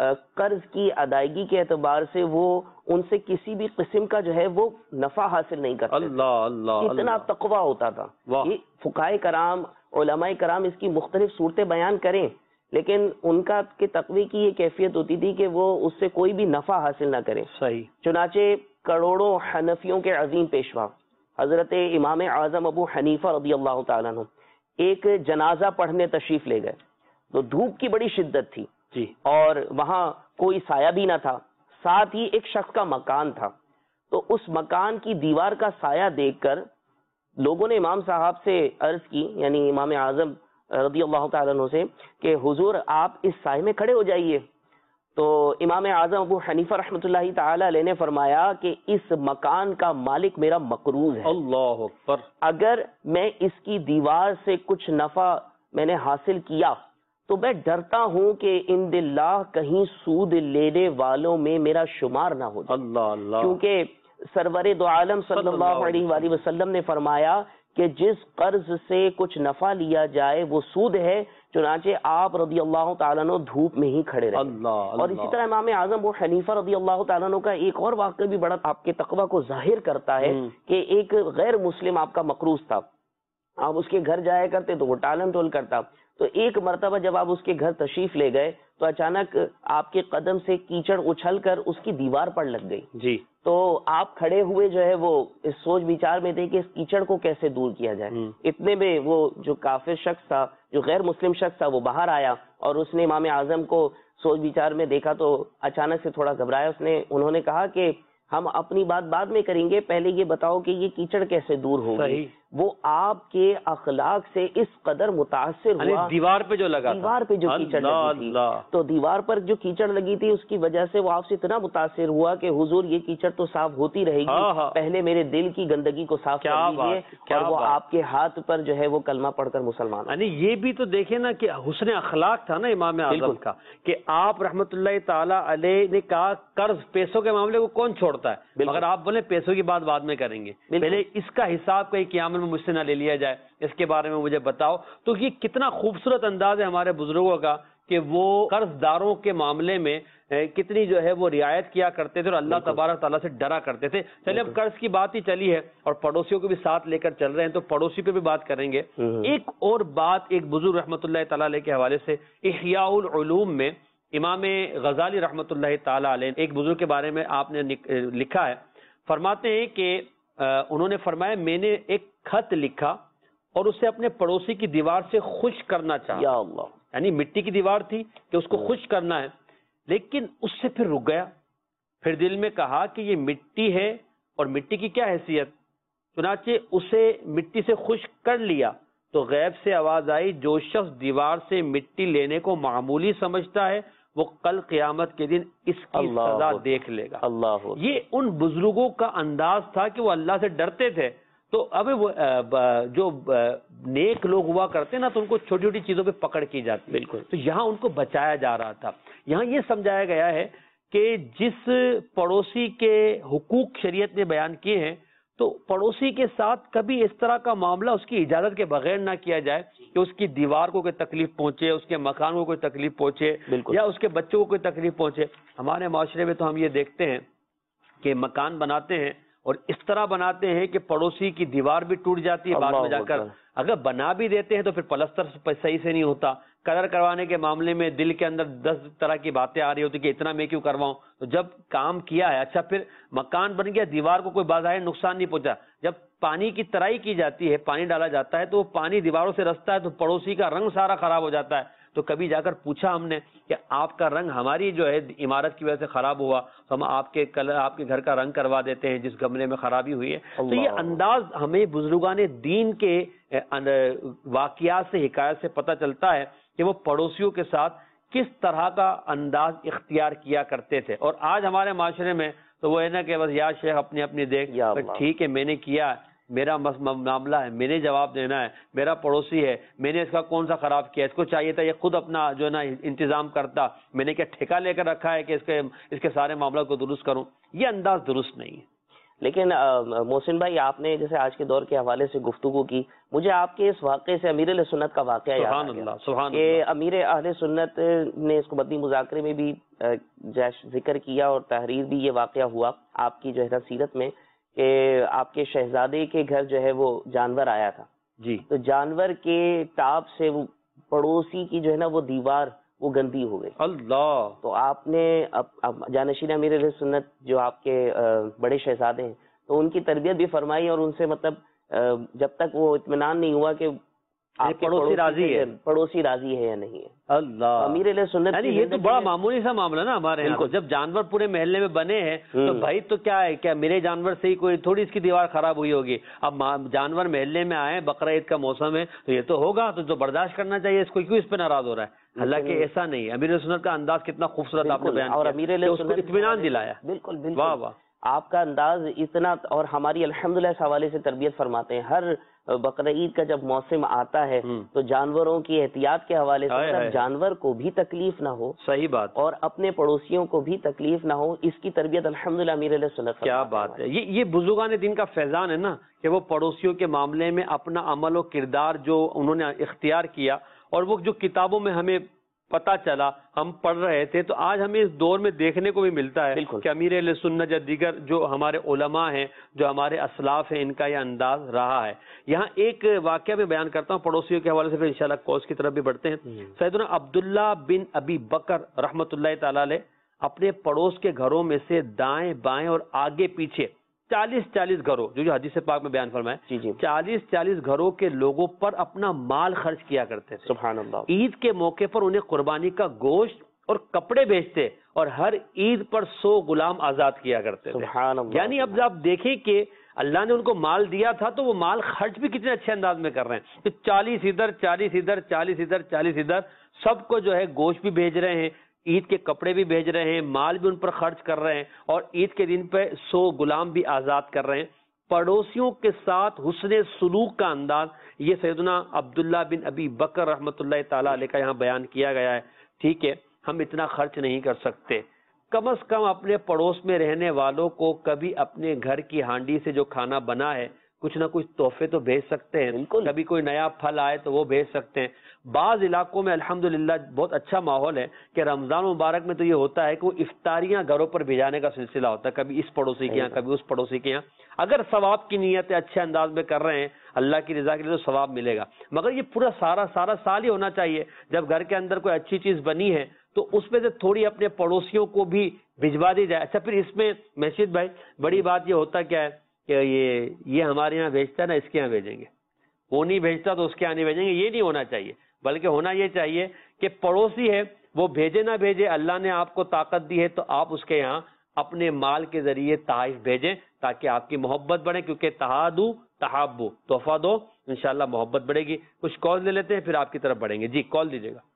S3: قرض کی ادائیگی کے اعتبار سے وہ ان سے کسی بھی قسم کا جو ہے وہ نفع حاصل نہیں کرتے۔ اتنا تقوی ہوتا تھا۔ یہ فقہائے کرام، علماء کرام اس کی مختلف صورتیں بیان کریں، لیکن ان کا کہ تقوی کی یہ کیفیت ہوتی تھی کہ وہ اس سے کوئی بھی نفع حاصل نہ کریں۔
S2: صحیح۔
S3: چنانچہ کروڑوں حنفیوں کے عظیم پیشوا حضرت امام اعظم ابو حنیفہ رضی اللہ تعالیٰ عنہ ایک جنازہ پڑھنے تشریف لے گئے، تو دھوپ کی بڑی شدت تھی اور وہاں کوئی سایہ بھی نہ تھا، ساتھ ہی ایک شخص کا مکان تھا، تو اس مکان کی دیوار کا سایہ دیکھ کر لوگوں نے امام صاحب سے عرض کی، یعنی امام اعظم رضی اللہ تعالیٰ عنہ سے، کہ حضور آپ اس سائے میں کھڑے ہو جائیے۔ تو امام اعظم ابو حنیفہ رحمۃ اللہ تعالی علیہ نے فرمایا کہ اس مکان کا مالک میرا مقروض ہے، اللہ اکبر، اگر میں اس کی دیوار سے کچھ نفع میں نے حاصل کیا تو میں ڈرتا ہوں کہ ان اللہ کہیں سود لینے والوں میں میرا شمار نہ ہو جائے، اللہ اللہ، کیونکہ سرور دو عالم صلی اللہ علیہ وآلہ وسلم نے فرمایا کہ جس قرض سے کچھ نفع لیا جائے وہ سود ہے، چنانچہ آپ رضی اللہ تعالیٰ عنہ دھوپ میں ہی کھڑے رہے۔ اور اسی طرح امام اعظم ابو حنیفہ رضی اللہ تعالیٰ عنہ کا ایک اور واقعہ بھی بڑا آپ کے تقوی کو ظاہر کرتا ہے کہ ایک غیر مسلم آپ کا مقروض تھا، آپ اس کے گھر جایا کرتے تو وہ ٹالن ٹول کرتا، تو ایک مرتبہ جب آپ اس کے گھر تشریف لے گئے تو اچانک آپ کے قدم سے کیچڑ اچھل کر اس کی دیوار پر لگ گئی، تو آپ کھڑے ہوئے جو ہے وہ اس سوچ وچار میں تھے کہ اس کیچڑ کو کیسے دور کیا جائے۔ اتنے میں وہ جو کافر شخص تھا، جو غیر مسلم شخص تھا، وہ باہر آیا اور اس نے امام اعظم کو سوچ وچار میں دیکھا تو اچانک سے تھوڑا گھبرایا، انہوں نے کہا کہ ہم اپنی بات بعد میں کریں گے، پہلے یہ بتاؤ کہ یہ کیچڑ کیسے دور ہوگی۔ وہ آپ کے اخلاق سے اس قدر متاثر ہوا، دیوار پہ جو لگا، دیوار پہ جو کیچڑ لگی تھی، تو دیوار پر جو کیچڑ لگی تھی اس کی وجہ سے وہ آپ سے اتنا متاثر ہوا کہ حضور یہ کیچڑ تو صاف ہوتی رہے گی، پہلے میرے دل کی گندگی کو صاف کر دیجیے، اور وہ آپ کے ہاتھ پر جو ہے وہ کلمہ پڑھ کر مسلمان۔
S2: یعنی یہ بھی تو دیکھیں نا کہ حسن اخلاق تھا نا امام اعظم کا، کہ آپ رحمت اللہ تعالی علیہ نے کہا قرض پیسوں کے معاملے کو کون چھوڑتا ہے، اگر آپ بولے پیسوں کی بات بعد میں کریں گے، پہلے اس کا حساب کہیں قیامت میں مجھ سے نہ لے لیا جائے، اس کے بارے میں مجھے بتاؤ۔ تو یہ کتنا خوبصورت انداز ہے ہمارے بزرگوں کا کہ وہ قرض داروں کے معاملے میں کتنی جو ہے وہ رعایت کیا کرتے تھے اور اللہ تبارک تعالیٰ سے ڈرا کرتے تھے۔ چلیے اب قرض کی بات ہی چلی ہے اور پڑوسیوں کو بھی ساتھ لے کر چل رہے ہیں تو پڑوسی پہ بھی بات کریں گے۔ ایک اور بات ایک بزرگ رحمۃ اللہ تعالیٰ علیہ کے حوالے سے احیاء العلوم میں امام غزالی رحمۃ اللہ تعالیٰ علیہ ایک بزرگ کے بارے میں آپ نے لکھا ہے، فرماتے ہیں کہ انہوں نے فرمایا میں نے ایک خط لکھا اور اسے اپنے پڑوسی کی دیوار سے خشک کرنا چاہا، یا اللہ، یعنی مٹی کی دیوار تھی کہ اس کو خشک کرنا ہے، لیکن اس سے پھر رک گیا، پھر دل میں کہا کہ یہ مٹی ہے اور مٹی کی کیا حیثیت، چنانچہ اسے مٹی سے خشک کر لیا تو غیب سے آواز آئی جو شخص دیوار سے مٹی لینے کو معمولی سمجھتا ہے وہ کل قیامت کے دن اس کی سزا دیکھ لے گا۔ اللہ، یہ ان بزرگوں کا انداز تھا کہ وہ اللہ سے ڈرتے تھے۔ تو اب وہ جو نیک لوگ ہوا کرتے نا تو ان کو چھوٹی چھوٹی چیزوں پہ پکڑ کی جاتی، بالکل، تو یہاں ان کو بچایا جا رہا تھا۔ یہاں یہ سمجھایا گیا ہے کہ جس پڑوسی کے حقوق شریعت نے بیان کیے ہیں تو پڑوسی کے ساتھ کبھی اس طرح کا معاملہ اس کی اجازت کے بغیر نہ کیا جائے کہ اس کی دیوار کو کوئی تکلیف پہنچے، اس کے مکان کو کوئی تکلیف پہنچے، یا اس کے بچوں کو کوئی تکلیف پہنچے۔ ہمارے معاشرے میں تو ہم یہ دیکھتے ہیں کہ مکان بناتے ہیں اور اس طرح بناتے ہیں کہ پڑوسی کی دیوار بھی ٹوٹ جاتی ہے بعد میں جا کر، اگر بنا بھی دیتے ہیں تو پھر پلستر صحیح سے نہیں ہوتا، قدر کروانے کے معاملے میں دل کے اندر 10 طرح کی باتیں آ رہی ہوتی کہ اتنا میں کیوں کرواؤں. تو جب کام کیا ہے, اچھا پھر مکان بن گیا, دیوار کو کوئی بظاہر نقصان نہیں پہنچا, جب پانی کی ترائی کی جاتی ہے, پانی ڈالا جاتا ہے, تو وہ پانی دیواروں سے رستا ہے تو پڑوسی کا رنگ سارا خراب ہو جاتا ہے. تو کبھی جا کر پوچھا ہم نے کہ آپ کا رنگ ہماری جو ہے عمارت کی وجہ سے خراب ہوا, تو ہم آپ کے گھر کا رنگ کروا دیتے ہیں جس گملے میں خرابی ہوئی ہے. تو یہ انداز ہمیں بزرگان دین کے واقعات سے, حکایت سے پتہ چلتا ہے کہ وہ پڑوسیوں کے ساتھ کس طرح کا انداز اختیار کیا کرتے تھے. اور آج ہمارے معاشرے میں تو وہ ہے نا کہ بس یا شیخ اپنی دیکھ, ٹھیک ہے میں نے کیا, میرا معاملہ ہے, میں نے جواب دینا ہے, میرا پڑوسی ہے, میں نے اس کا کون سا خراب کیا, اس کو چاہیے تھا یہ خود اپنا جو ہے نا انتظام کرتا, میں نے کیا ٹھیکہ لے کر رکھا ہے کہ اس کے سارے معاملات کو درست کروں. یہ انداز درست نہیں ہے.
S3: لیکن محسن بھائی, آپ نے جیسے آج کے دور کے حوالے سے گفتگو کی, مجھے آپ کے اس واقعے سے امیر اہل سنت کا واقعہ یاد آ گیا کہ امیر اہل سنت نے اس کو مدنی مذاکرے میں بھی ذکر کیا اور تحریر بھی یہ واقعہ ہوا آپ کی جو ہے نا سیرت میں, کہ آپ کے شہزادے کے گھر جو ہے وہ جانور آیا تھا
S2: جی,
S3: تو جانور کے ٹاپ سے وہ پڑوسی کی جو ہے نا وہ دیوار وہ گندی ہو گئی.
S2: اللہ.
S3: تو آپ نے جانشین امیر اہل سنت جو آپ کے بڑے شہزادے ہیں, تو ان کی تربیت بھی فرمائی اور ان سے مطلب جب تک وہ اطمینان نہیں ہوا کہ
S2: پڑوسی
S3: راضی ہے یا نہیں ہے.
S2: اللہ.
S3: امیر اہل سنت
S2: یہ تو بڑا معمولی سا معاملہ نا ہمارے یہاں. جب جانور پورے محلے میں بنے ہیں تو بھائی تو کیا ہے, کیا میرے جانور سے ہی کوئی تھوڑی اس کی دیوار خراب ہوئی ہوگی. اب جانور محلے میں آئے, بقرہ عید کا موسم ہے, تو یہ تو ہوگا, تو جو برداشت کرنا چاہیے اس کو, کیوں اس پہ ناراض ہو رہا ہے. حالانکہ ایسا نہیں ہے. امیر سنت کا انداز کتنا خوبصورت آپ نے بیان کیا, اور امیر سنت اطمینان دلایا.
S3: بالکل بالکل,
S2: واہ واہ.
S3: آپ کا انداز اتنا, اور ہماری الحمدللہ اس حوالے سے تربیت فرماتے ہیں. ہر بقرہ عید کا جب موسم آتا ہے تو جانوروں کی احتیاط کے حوالے سے جانور کو بھی تکلیف نہ ہو,
S2: صحیح بات,
S3: اور اپنے پڑوسیوں کو بھی تکلیف نہ ہو, اس کی تربیت الحمدللہ امیر اہل سنت.
S2: کیا بات ہے. یہ بزرگان دین کا فیضان ہے نا کہ وہ پڑوسیوں کے معاملے میں اپنا عمل و کردار جو انہوں نے اختیار کیا, اور وہ جو کتابوں میں ہمیں پتہ چلا, ہم پڑھ رہے تھے, تو آج ہمیں اس دور میں دیکھنے کو بھی ملتا ہے کہ امیر اہل سنت یا دیگر جو ہمارے علماء ہیں, جو ہمارے اسلاف ہیں, ان کا یہ انداز رہا ہے. یہاں ایک واقعہ میں بیان کرتا ہوں پڑوسیوں کے حوالے سے, پھر انشاءاللہ کوس کی طرف بھی بڑھتے ہیں. سیدنا عبداللہ بن ابی بکر رحمۃ اللہ تعالی علیہ اپنے پڑوس کے گھروں میں سے دائیں بائیں اور آگے پیچھے 40 گھروں, جو حدیث پاک میں بیان فرمائے, 40 گھروں کے لوگوں پر اپنا مال خرچ کیا کرتے تھے.
S3: سبحان اللہ.
S2: عید کے موقع پر انہیں قربانی کا گوشت اور کپڑے بیچتے, اور ہر عید پر 100 غلام آزاد کیا کرتے تھے.
S3: سبحان اللہ.
S2: یعنی اب آپ دیکھیں کہ اللہ نے ان کو مال دیا تھا, تو وہ مال خرچ بھی کتنے اچھے انداز میں کر رہے ہیں. تو 40 ادھر 40 ادھر 40 ادھر 40 ادھر, سب کو جو ہے گوشت بھی بھیج رہے ہیں, عید کے کپڑے بھی بھیج رہے ہیں, مال بھی ان پر خرچ کر رہے ہیں, اور عید کے دن پہ 100 غلام بھی آزاد کر رہے ہیں. پڑوسیوں کے ساتھ حسن سلوک کا انداز یہ سیدنا عبداللہ بن ابی بکر رحمۃ اللہ تعالی علیہ کا یہاں بیان کیا گیا ہے. ٹھیک ہے, ہم اتنا خرچ نہیں کر سکتے, کم از کم اپنے پڑوس میں رہنے والوں کو کبھی اپنے گھر کی ہانڈی سے جو کھانا بنا ہے کچھ نہ کچھ تحفے تو بھیج سکتے ہیں. کبھی کوئی نیا پھل آئے تو وہ بھیج سکتے ہیں. بعض علاقوں میں الحمدللہ بہت اچھا ماحول ہے کہ رمضان مبارک میں تو یہ ہوتا ہے کہ وہ افطاریاں گھروں پر بھیجانے کا سلسلہ ہوتا ہے, کبھی اس پڑوسی کے یہاں کبھی اس پڑوسی کے یہاں. اگر ثواب کی نیت اچھے انداز میں کر رہے ہیں, اللہ کی رضا کے لیے تو ثواب ملے گا, مگر یہ پورا سارا سال ہی ہونا چاہیے. جب گھر کے اندر کوئی اچھی چیز بنی ہے تو اس میں سے تھوڑی اپنے پڑوسیوں کو بھی بھجوا دی جائے. اچھا, پھر اس میں مسجد بھائی بڑی بات یہ ہوتا کیا ہے کہ یہ ہمارے یہاں بھیجتا ہے نا, اس کے یہاں بھیجیں گے, وہ نہیں بھیجتا تو اس کے یہاں نہیں بھیجیں گے. یہ نہیں ہونا چاہیے, بلکہ ہونا یہ چاہیے کہ پڑوسی ہے وہ بھیجے نہ بھیجے, اللہ نے آپ کو طاقت دی ہے تو آپ اس کے یہاں اپنے مال کے ذریعے تحائف بھیجیں تاکہ آپ کی محبت بڑھے, کیونکہ تحادو تحابو, تحفہ دو انشاءاللہ محبت بڑھے گی. کچھ کال لے لیتے ہیں پھر آپ کی طرف بڑھیں گے. جی کال دیجیے گا.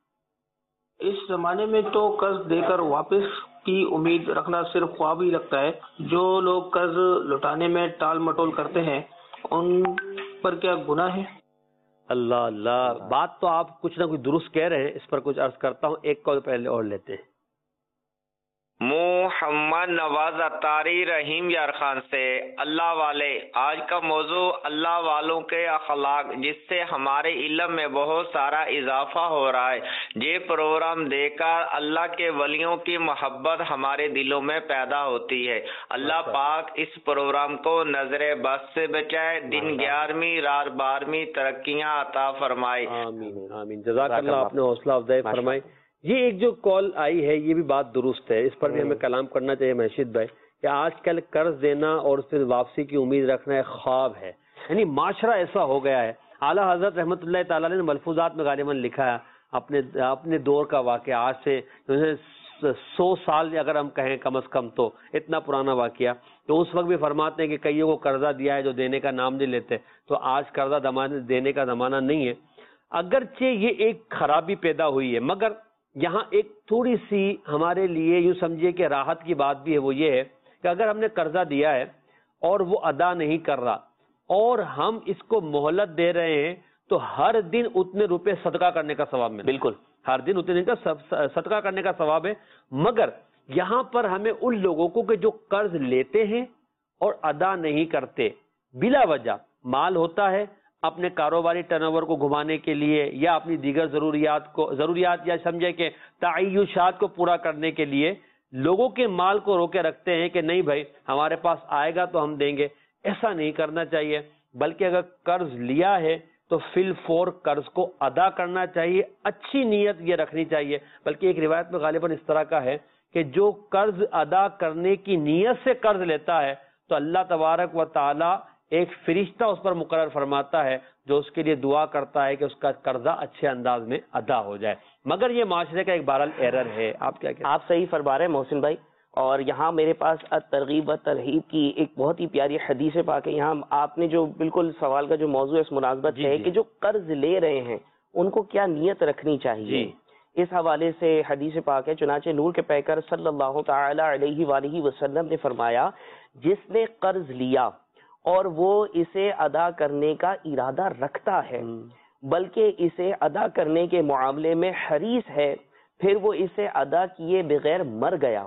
S6: اس زمانے میں تو قرض دے کر واپس کی امید رکھنا صرف خواب ہی لگتا ہے. جو لوگ قرض لوٹانے میں ٹال مٹول کرتے ہیں ان پر کیا گناہ ہے؟
S2: اللہ اللہ, بات تو آپ کچھ نہ کچھ درست کہہ رہے ہیں, اس پر کچھ عرض کرتا ہوں. ایک کال پہلے اور لیتے ہیں.
S7: محمد نواز اتاری رحیم یار خان سے۔ اللہ والے، آج کا موضوع اللہ والوں کے اخلاق، جس سے ہمارے علم میں بہت سارا اضافہ ہو رہا ہے۔ یہ پروگرام دیکھ کر اللہ کے ولیوں کی محبت ہمارے دلوں میں پیدا ہوتی ہے۔ اللہ پاک اس پروگرام کو نظر بد سے بچائے، دن 11ویں رات 12ویں ترقیاں عطا فرمائے۔
S2: آمین آمین، جزاک اللہ، آپ نے حوصلہ افزائی فرمائی۔ یہ ایک جو کال آئی ہے یہ بھی بات درست ہے، اس پر بھی ہمیں کلام کرنا چاہیے محشد بھائی، کہ آج کل قرض دینا اور اس سے واپسی کی امید رکھنا ایک خواب ہے، یعنی معاشرہ ایسا ہو گیا ہے۔ اعلیٰ حضرت رحمۃ اللہ تعالیٰ نے ملفوظات میں غالباً لکھا ہے اپنے دور کا واقعہ، آج سے 100 سال اگر ہم کہیں کم از کم تو اتنا پرانا واقعہ، تو اس وقت بھی فرماتے ہیں کہ کئیوں کو قرضہ دیا ہے جو دینے کا نام نہیں لیتے، تو آج قرضہ دینے کا زمانہ نہیں ہے۔ اگرچہ یہ ایک خرابی پیدا ہوئی ہے، مگر یہاں ایک تھوڑی سی ہمارے لیے یوں سمجھیے کہ راحت کی بات بھی ہے، وہ یہ ہے کہ اگر ہم نے قرضہ دیا ہے اور وہ ادا نہیں کر رہا اور ہم اس کو مہلت دے رہے ہیں، تو ہر دن اتنے روپے صدقہ کرنے کا ثواب ملے، بالکل ہر دن اتنے کا صدقہ کرنے کا ثواب ہے۔ مگر یہاں پر ہمیں ان لوگوں کو کہ جو قرض لیتے ہیں اور ادا نہیں کرتے، بلا وجہ مال ہوتا ہے اپنے کاروباری ٹرن اوور کو گھمانے کے لیے یا اپنی دیگر ضروریات یا سمجھے کہ تعیشات کو پورا کرنے کے لیے لوگوں کے مال کو روکے رکھتے ہیں کہ نہیں بھائی ہمارے پاس آئے گا تو ہم دیں گے۔ ایسا نہیں کرنا چاہیے، بلکہ اگر قرض لیا ہے تو فی الفور قرض کو ادا کرنا چاہیے، اچھی نیت یہ رکھنی چاہیے۔ بلکہ ایک روایت میں غالباً اس طرح کا ہے کہ جو قرض ادا کرنے کی نیت سے قرض لیتا ہے تو اللہ تبارک و تعالی ایک فرشتہ اس پر مقرر فرماتا ہے جو اس کے لیے دعا کرتا ہے کہ اس کا قرضہ اچھے انداز میں ادا ہو جائے۔ مگر یہ معاشرے کا ایک بہرحال ایرر ہے۔ آپ کیا کہتے ہیں؟
S3: آپ صحیح فرما رہے ہیں محسن بھائی، اور یہاں میرے پاس ترغیب و ترہیب کی ایک بہت ہی پیاری حدیث پاک ہے۔ یہاں آپ نے جو بالکل سوال کا جو موضوع اس مناسبت ہے کہ جو قرض لے رہے ہیں ان کو کیا نیت رکھنی چاہیے، اس حوالے سے حدیث پاک ہے۔ چنانچہ نور کے پیکر صلی اللہ تعالی علیہ وآلہ وسلم نے فرمایا، جس نے قرض لیا اور وہ اسے ادا کرنے کا ارادہ رکھتا ہے بلکہ اسے ادا کرنے کے معاملے میں حریص ہے، پھر وہ اسے ادا کیے بغیر مر گیا،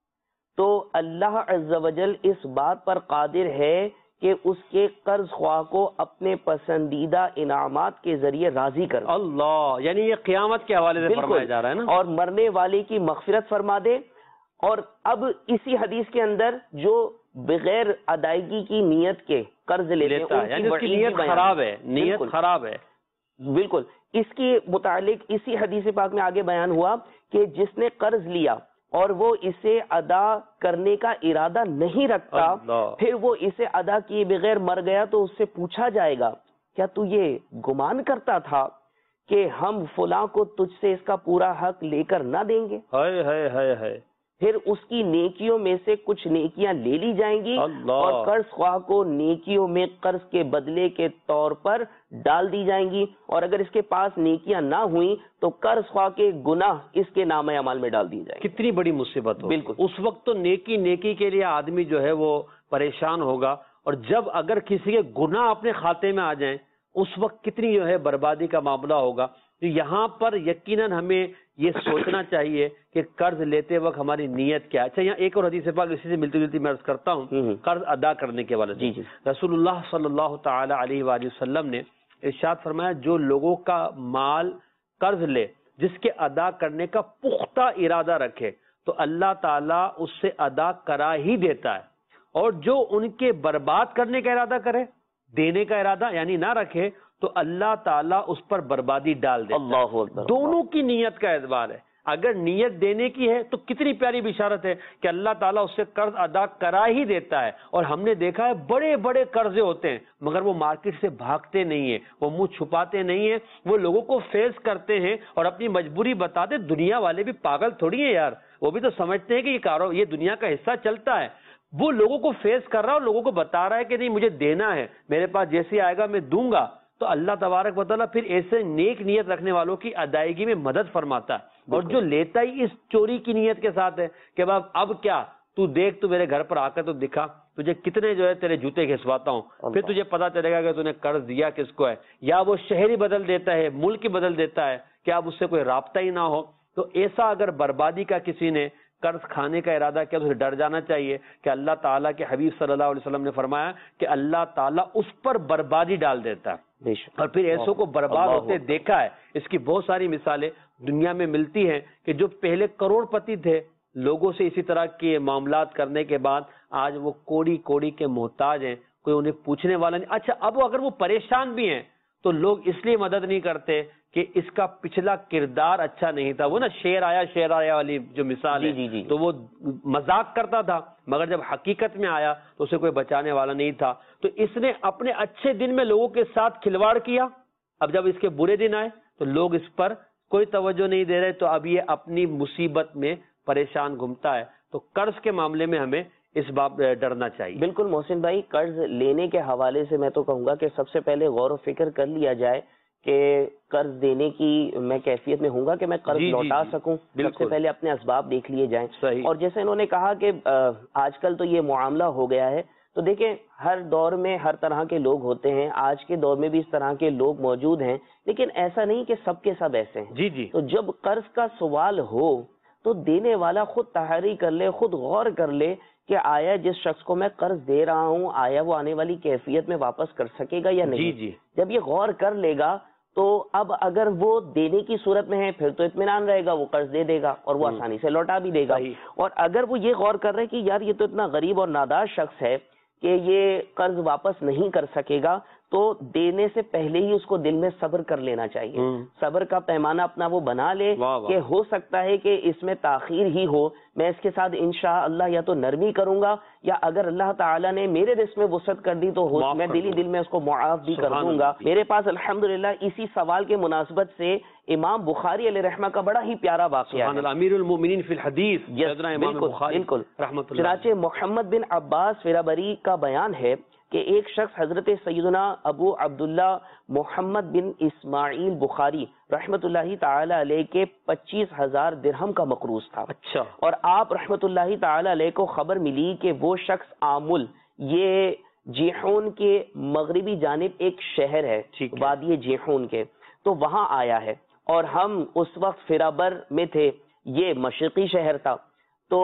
S3: تو اللہ عز و جل اس بات پر قادر ہے کہ اس کے قرض خواہ کو اپنے پسندیدہ انعامات کے ذریعے راضی کر دے۔
S2: اللہ، یعنی یہ قیامت کے حوالے سے فرمایا جا رہا ہے نا،
S3: اور مرنے والے کی مغفرت فرما دے۔ اور اب اسی حدیث کے اندر جو بغیر ادائیگی کی نیت کے قرض لیتے ہیں،
S2: یعنی اس کی نیت خراب ہے، نیت خراب ہے،
S3: بالکل اس کے متعلق اسی حدیث پاک میں آگے بیان ہوا کہ جس نے قرض لیا اور وہ اسے ادا کرنے کا ارادہ نہیں رکھتا، پھر وہ اسے ادا کیے بغیر مر گیا، تو اس سے پوچھا جائے گا کیا تو یہ گمان کرتا تھا کہ ہم فلاں کو تجھ سے اس کا پورا حق لے کر نہ دیں گے؟ پھر اس کی نیکیوں میں سے کچھ نیکیاں لے لی جائیں گی اور قرض خواہ کو نیکیوں میں قرض کے بدلے کے طور پر ڈال دی جائیں گی، اور اگر اس کے پاس نیکیاں نہ ہوئیں تو قرض خواہ کے گناہ اس کے نامہ اعمال میں ڈال دی جائیں گے۔
S2: کتنی بڑی مصیبت ہو۔
S3: بالکل
S2: اس وقت تو نیکی کے لیے آدمی جو ہے وہ پریشان ہوگا، اور جب اگر کسی کے گناہ اپنے کھاتے میں آ جائیں اس وقت کتنی جو ہے بربادی کا معاملہ ہوگا۔ تو یہاں پر یقیناً ہمیں یہ سوچنا چاہیے کہ قرض لیتے وقت ہماری نیت کیا ہے۔ اچھا، یہاں ایک اور حدیث پاک اسی سے ملتی جلتی میں عرض کرتا ہوں، قرض ادا کرنے کے والے سے رسول اللہ صلی اللہ تعالی علیہ وآلہ وسلم نے ارشاد فرمایا، جو لوگوں کا مال قرض لے جس کے ادا کرنے کا پختہ ارادہ رکھے تو اللہ تعالیٰ اس سے ادا کرا ہی دیتا ہے، اور جو ان کے برباد کرنے کا ارادہ کرے، دینے کا ارادہ یعنی نہ رکھے، تو اللہ تعالیٰ اس پر بربادی ڈال دیتا ہے۔
S3: اللہ اکبر۔
S2: دونوں کی نیت کا اعتبار ہے، اگر نیت دینے کی ہے تو کتنی پیاری بشارت ہے کہ اللہ تعالیٰ اس سے قرض ادا کرا ہی دیتا ہے۔ اور ہم نے دیکھا ہے بڑے بڑے قرضے ہوتے ہیں مگر وہ مارکیٹ سے بھاگتے نہیں ہیں، وہ منہ چھپاتے نہیں ہیں، وہ لوگوں کو فیس کرتے ہیں اور اپنی مجبوری بتاتے۔ دنیا والے بھی پاگل تھوڑی ہیں یار، وہ بھی تو سمجھتے ہیں کہ یہ دنیا کا حصہ چلتا ہے۔ وہ لوگوں کو فیس کر رہا ہے اور لوگوں کو بتا رہا ہے کہ نہیں مجھے دینا ہے، میرے پاس جیسے آئے گا میں دوں گا، تو اللہ تبارک و تعالیٰ پھر ایسے نیک نیت رکھنے والوں کی ادائیگی میں مدد فرماتا ہے۔ اور جو لیتا ہی اس چوری کی نیت کے ساتھ ہے کہ اب کیا تو دیکھ، تو میرے گھر پر آ کر تو دکھا تجھے کتنے جو ہے تیرے جوتے گھسواتا ہوں، پھر تجھے پتا چلے گا کہ تو نے قرض دیا کس کو ہے، یا وہ شہر ہی بدل دیتا ہے، ملک ہی بدل دیتا ہے کہ اب اس سے کوئی رابطہ ہی نہ ہو۔ تو ایسا اگر بربادی کا کسی نے قرض کھانے کا ارادہ کیا تو اسے ڈر جانا چاہیے کہ اللہ تعالیٰ کے حبیب صلی اللہ علیہ وسلم نے فرمایا کہ اللہ تعالیٰ اس پر بربادی ڈال دیتا ہے، اور پھر ایسوں کو برباد ہوتے دیکھا ہے۔ اس کی بہت ساری مثالیں دنیا میں ملتی ہیں کہ جو پہلے کروڑ پتی تھے، لوگوں سے اسی طرح کے معاملات کرنے کے بعد آج وہ کوڑی کوڑی کے محتاج ہیں، کوئی انہیں پوچھنے والا نہیں۔ اچھا، اب اگر وہ پریشان بھی ہیں تو لوگ اس لیے مدد نہیں کرتے کہ اس کا پچھلا کردار اچھا نہیں تھا۔ وہ نا شیر آیا والی جو مثال ہے، تو وہ مذاق کرتا تھا، مگر جب حقیقت میں آیا تو اسے کوئی بچانے والا نہیں تھا۔ تو اس نے اپنے اچھے دن میں لوگوں کے ساتھ کھلواڑ کیا، اب جب اس کے برے دن آئے تو لوگ اس پر کوئی توجہ نہیں دے رہے، تو اب یہ اپنی مصیبت میں پریشان گھومتا ہے۔ تو قرض کے معاملے میں ہمیں اس بات ڈرنا چاہیے۔
S3: بالکل محسن بھائی، قرض لینے کے حوالے سے میں تو کہوں گا کہ سب سے پہلے غور و فکر کر لیا جائے کہ قرض دینے کی میں کیفیت میں ہوں گا کہ میں قرض لوٹا سکوں۔ سب سے پہلے اپنے اسباب دیکھ لیے جائیں۔ اور جیسے انہوں نے کہا کہ آج کل تو یہ معاملہ ہو گیا ہے، تو دیکھیں ہر دور میں ہر طرح کے لوگ ہوتے ہیں، آج کے دور میں بھی اس طرح کے لوگ موجود ہیں، لیکن ایسا نہیں کہ سب کے سب ایسے ہیں۔ تو جب قرض کا سوال ہو تو دینے والا خود تحری کر لے، خود غور کر لے کہ آیا جس شخص کو میں قرض دے رہا ہوں آیا وہ آنے والی کیفیت میں واپس کر سکے گا یا نہیں۔ جب یہ غور کر لے گا تو اب اگر وہ دینے کی صورت میں ہے پھر تو اطمینان رہے گا، وہ قرض دے دے گا اور وہ آسانی سے لوٹا بھی دے گا۔ اور اگر وہ یہ غور کر رہے کہ یار یہ تو اتنا غریب اور نادار شخص ہے کہ یہ قرض واپس نہیں کر سکے گا، تو دینے سے پہلے ہی اس کو دل میں صبر کر لینا چاہیے۔ صبر کا پیمانہ اپنا وہ بنا لے کہ ہو سکتا ہے کہ اس میں تاخیر ہی ہو، میں اس کے ساتھ انشاءاللہ یا تو نرمی کروں گا، یا اگر اللہ تعالیٰ نے میرے رزق میں وسعت کر دی تو میں دل میں اس کو معاف بھی کر دوں گا۔ میرے پاس الحمدللہ اسی سوال کے مناسبت سے امام بخاری علیہ رحمہ کا بڑا ہی پیارا واقعہ ہے۔
S2: امیر المومنین فی الحدیث،
S3: بالکل۔ چنانچہ محمد بن عباس فرابری کا بیان ہے کہ ایک شخص حضرت سیدنا ابو عبداللہ محمد بن اسماعیل بخاری رحمت اللہ تعالی علیہ کے 25,000 درہم کا مقروض تھا۔
S2: اچھا۔
S3: اور آپ رحمت اللہ تعالی علیہ کو خبر ملی کہ وہ شخص عامل، یہ جیحون کے مغربی جانب ایک شہر ہے وادی جیحون کے، تو وہاں آیا ہے، اور ہم اس وقت فرابر میں تھے، یہ مشرقی شہر تھا۔ تو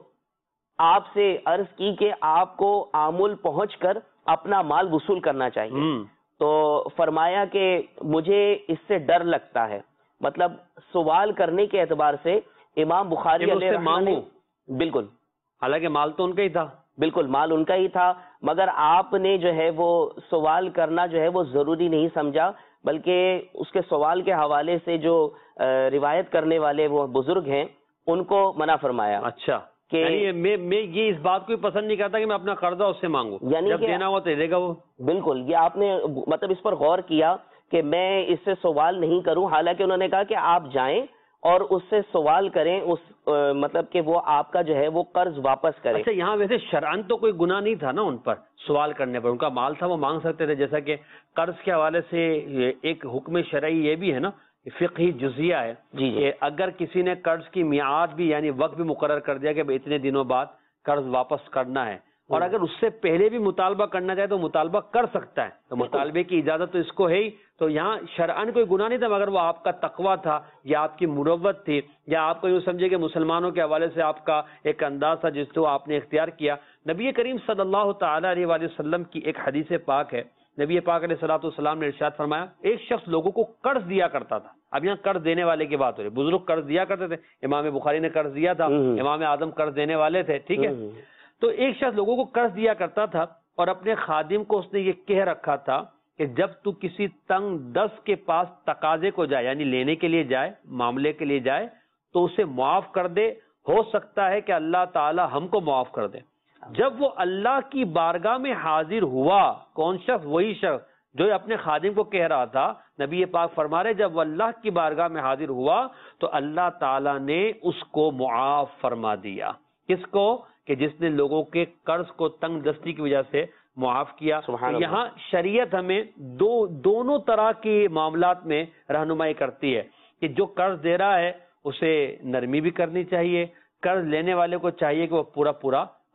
S3: آپ سے عرض کی کہ آپ کو عامل پہنچ کر اپنا مال وصول کرنا چاہیے۔ تو فرمایا کہ مجھے اس سے ڈر لگتا ہے، مطلب سوال کرنے کے اعتبار سے امام بخاری علیہ رحمہ نے، بالکل،
S2: حالانکہ مال تو ان کا ہی تھا،
S3: بالکل مال ان کا ہی تھا، مگر آپ نے جو ہے وہ سوال کرنا جو ہے وہ ضروری نہیں سمجھا، بلکہ اس کے سوال کے حوالے سے جو روایت کرنے والے وہ بزرگ ہیں ان کو منع فرمایا۔
S2: اچھا، یعنی میں یہ اس بات کو پسند نہیں کرتا کہ میں اپنا قرضہ اس سے مانگوں،
S3: یعنی
S2: جب دینا ہوا تو دے گا وہ۔ بالکل،
S3: یہ آپ نے مطلب اس پر غور کیا کہ میں اس سے سوال نہیں کروں، حالانکہ انہوں نے کہا کہ آپ جائیں اور اس سے سوال کریں، اس مطلب کہ وہ آپ کا جو ہے وہ قرض واپس کرے۔
S2: اچھا، یہاں ویسے شرعاً تو کوئی گناہ نہیں تھا نا ان پر سوال کرنے پر، ان کا مال تھا، وہ مانگ سکتے تھے، جیسا کہ قرض کے حوالے سے ایک حکم شرعی یہ بھی ہے نا، فقہی جزیہ ہے کہ اگر کسی نے قرض کی میعاد بھی یعنی وقت بھی مقرر کر دیا کہ اتنے دنوں بعد قرض واپس کرنا ہے، اور اگر اس سے پہلے بھی مطالبہ کرنا چاہے تو مطالبہ کر سکتا ہے، تو مطالبے کی اجازت تو اس کو ہے ہی۔ تو یہاں شرعاً کوئی گناہ نہیں تھا، مگر وہ آپ کا تقویٰ تھا یا آپ کی مروت تھی، یا آپ کو یوں سمجھے کہ مسلمانوں کے حوالے سے آپ کا ایک انداز تھا جس کو آپ نے اختیار کیا۔ نبی کریم صلی اللہ تعالی علیہ وآلہ وسلم کی ایک حدیث پاک ہے، نبی پاک علیہ الصلوۃ والسلام نے ارشاد فرمایا، ایک شخص لوگوں کو قرض دیا کرتا تھا۔ اب یہاں قرض دینے والے کی بات ہو رہی، بزرگ قرض دیا کرتے تھے، امام بخاری نے قرض دیا تھا، امام اعظم قرض دینے والے تھے، ٹھیک ہے۔ تو ایک شخص لوگوں کو قرض دیا کرتا تھا، اور اپنے خادم کو اس نے یہ کہہ رکھا تھا کہ جب تو کسی تنگ دست کے پاس تقاضے کو جائے، یعنی لینے کے لیے جائے، معاملے کے لیے جائے، تو اسے معاف کر دے، ہو سکتا ہے کہ اللہ تعالی ہم کو معاف کر دے۔ جب وہ اللہ کی بارگاہ میں حاضر ہوا، کون شخص؟ وہی شخص جو اپنے خادم کو کہہ رہا تھا، نبی پاک فرما رہے جب وہ اللہ کی بارگاہ میں حاضر ہوا تو اللہ تعالیٰ نے اس کو معاف فرما دیا۔ کس کو؟ کہ جس نے لوگوں کے قرض کو تنگ دستی کی وجہ سے معاف کیا۔ یہاں شریعت ہمیں دونوں طرح کے معاملات میں رہنمائی کرتی ہے کہ جو قرض دے رہا ہے اسے نرمی بھی کرنی چاہیے، قرض لینے والے کو چاہیے کہ وہ پورا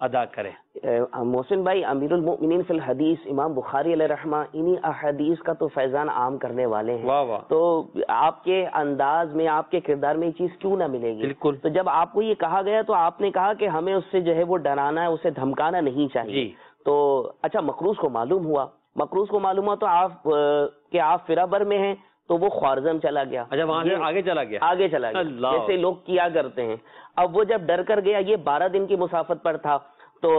S2: ادا کریں.
S3: محسن بھائی، امیر المؤمنین فی الحدیث امام بخاری علیہ رحمہ انہی احادیث کا تو فیضان عام کرنے والے ہیں.
S2: واہ واہ.
S3: تو آپ کے انداز میں، آپ کے کردار میں یہ چیز کیوں نہ ملے گی؟
S2: بالکل.
S3: تو جب آپ کو یہ کہا گیا تو آپ نے کہا کہ ہمیں اس سے جو ہے وہ ڈرانا ہے، اسے دھمکانا نہیں چاہیے. تو اچھا، مقروض کو معلوم ہوا تو آپ فرابر میں ہیں تو وہ خوارزم چلا گیا.
S2: اچھا، وہاں سے آگے چلا گیا
S3: جیسے لوگ کیا کرتے ہیں. اب وہ جب ڈر کر گیا، یہ 12 دن کی مسافت پر تھا، تو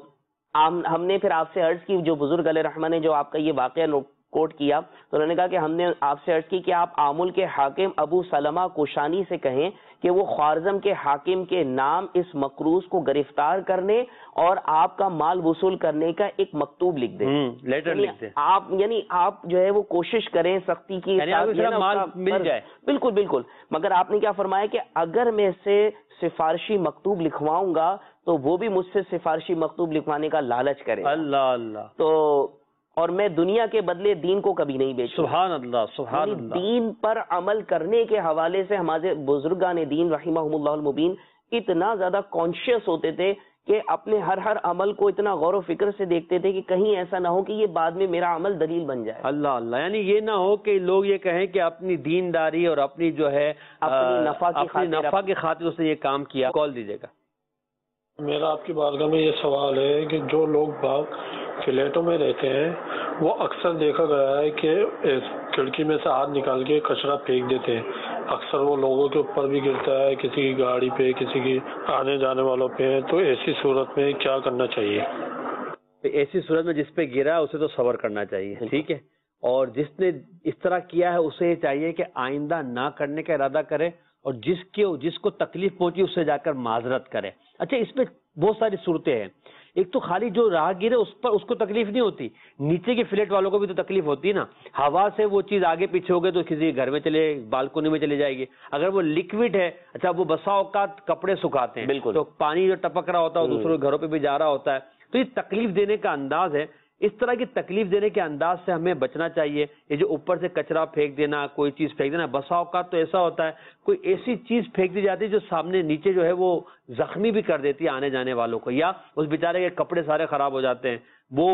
S3: ہم نے پھر آپ سے عرض کی، جو بزرگ علیہ رحمہ نے جو آپ کا یہ واقعہ کوٹ کیا، تو انہوں نے کہا کہ ہم نے آپ سے عرض کی کہ آپ آمل کے حاکم ابو سلمہ کوشانی سے کہیں کہ وہ خوارزم کے حاکم کے نام اس مقروض کو گرفتار کرنے اور آپ کا مال وصول کرنے کا ایک مکتوب لکھ دیں،
S2: لیٹر لکھ دیں.
S3: آپ جو ہے وہ کوشش کریں سختی کی،
S2: مال مل جائے.
S3: بالکل بالکل. مگر آپ نے کیا فرمایا کہ اگر میں سے سفارشی مکتوب لکھواؤں گا تو وہ بھی مجھ سے سفارشی مکتوب لکھوانے کا لالچ کرے.
S2: اللہ اللہ.
S3: تو اور میں دنیا کے بدلے دین کو کبھی نہیں بیچوں.
S2: سبحان اللہ سبحان اللہ.
S3: دین پر عمل کرنے کے حوالے سے ہمارے بزرگان دین رحمہم اللہ المبین اتنا زیادہ کانشیس ہوتے تھے کہ اپنے ہر عمل کو اتنا غور و فکر سے دیکھتے تھے کہ کہیں ایسا نہ ہو کہ یہ بعد میں میرا عمل دلیل بن جائے.
S2: اللہ اللہ. یعنی یہ نہ ہو کہ لوگ یہ کہیں کہ اپنی دینداری اور اپنی جو ہے
S3: اپنی
S2: نفع کی خاطر اس نے یہ کام کیا. کال دیجیے گا.
S8: میرا آپ کی بارگاہ میں یہ سوال ہے کہ جو لوگ فلیٹوں میں رہتے ہیں وہ اکثر دیکھا گیا ہے کہ کھڑکی میں سے ہاتھ نکال کے کچرا پھینک دیتے ہیں. اکثر وہ لوگوں کے اوپر بھی گرتا ہے، کسی کی گاڑی پہ، کسی کی آنے جانے والوں پہ. تو ایسی صورت میں کیا کرنا چاہیے؟
S2: ایسی صورت میں جس پہ گرا اسے تو صبر کرنا چاہیے، ٹھیک ہے. اور جس نے اس طرح کیا ہے اسے یہ چاہیے کہ آئندہ نہ کرنے کا ارادہ کرے، اور جس کو تکلیف پہنچی اس سے جا کر معذرت کرے. اچھا، اس میں بہت ساری صورتیں ہیں. ایک تو خالی جو راہ گیرے اس کو تکلیف نہیں ہوتی، نیچے کے فلیٹ والوں کو بھی تو تکلیف ہوتی ہے نا. ہوا سے وہ چیز آگے پیچھے ہو گئے تو کسی گھر میں چلے، بالکنی میں چلی جائے گی. اگر وہ لکوڈ ہے، اچھا وہ بسا اوقات کپڑے سکھاتے ہیں،
S3: بالکل،
S2: تو پانی جو ٹپک رہا ہوتا ہے وہ دوسروں کے گھروں پہ بھی جا رہا ہوتا ہے. تو یہ تکلیف دینے کا انداز ہے. اس طرح کی تکلیف دینے کے انداز سے ہمیں بچنا چاہیے. یہ جو اوپر سے کچرا پھینک دینا، کوئی چیز پھینک دینا، بسا اوقات تو ایسا ہوتا ہے کوئی ایسی چیز پھینک دی جاتی ہے جو سامنے نیچے جو ہے وہ زخمی بھی کر دیتی ہے آنے جانے والوں کو، یا اس بیچارے کے کپڑے سارے خراب ہو جاتے ہیں. وہ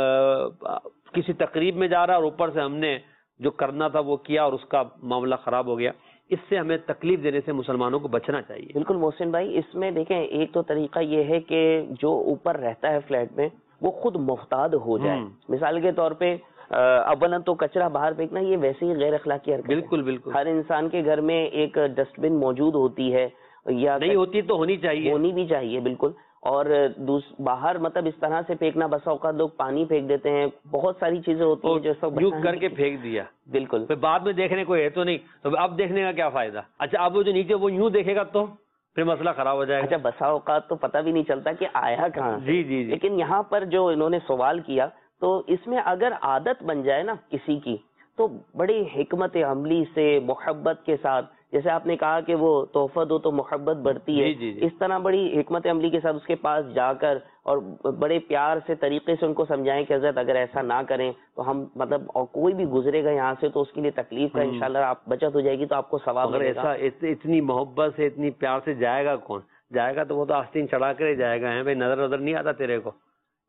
S2: کسی تقریب میں جا رہا اور اوپر سے ہم نے جو کرنا تھا وہ کیا اور اس کا معاملہ خراب ہو گیا. اس سے ہمیں تکلیف دینے سے مسلمانوں کو بچنا چاہیے.
S3: بالکل محسن بھائی، اس میں دیکھیں ایک تو طریقہ یہ ہے کہ جو اوپر رہتا ہے فلیٹ میں وہ خود محتاط ہو جائے. مثال کے طور پہ اولا تو کچرا باہر پھینکنا یہ ویسے ہی غیر اخلاقی حرکت ہے.
S2: بالکل بالکل.
S3: ہر انسان کے گھر میں ایک ڈسٹ بن موجود ہوتی ہے، یا
S2: نہیں ہوتی تو ہونی
S3: بھی چاہیے. بالکل. اور باہر مطلب اس طرح سے پھینکنا، بسا اوقات لوگ پانی پھینک دیتے ہیں، بہت ساری چیزیں ہوتی ہیں جو سب
S2: یوں کر کے پھینک دیا.
S3: بالکل.
S2: بعد میں دیکھنے کو ہے تو نہیں، تو اب دیکھنے کا کیا فائدہ. اچھا، اب وہ جو نیچے وہ یوں دیکھے گا تو پھر مسئلہ خراب ہو جائے گا.
S3: اچھا، بسا اوقات تو پتہ بھی نہیں چلتا کہ آیا کہاں.
S2: جی.
S3: لیکن یہاں پر جو انہوں نے سوال کیا تو اس میں اگر عادت بن جائے نا کسی کی، تو بڑی حکمت عملی سے، محبت کے ساتھ، جیسے آپ نے کہا کہ وہ تحفہ دو تو محبت بڑھتی ہے، اس طرح بڑی حکمت عملی کے ساتھ اس کے پاس جا کر اور بڑے پیار سے طریقے سے ان کو سمجھائیں کہ حضرت اگر ایسا نہ کریں تو ہم مطلب، اور کوئی بھی گزرے گا یہاں سے تو اس کے لیے تکلیف کا انشاءاللہ آپ بچت ہو جائے گی، تو آپ کو ثواب ملے گا.
S2: ایسا اتنی محبت سے اتنی پیار سے جائے گا کون؟ جائے گا تو وہ تو آستین چڑھا کر ہی جائے گا. بھائی نظر نہیں آتا تیرے کو؟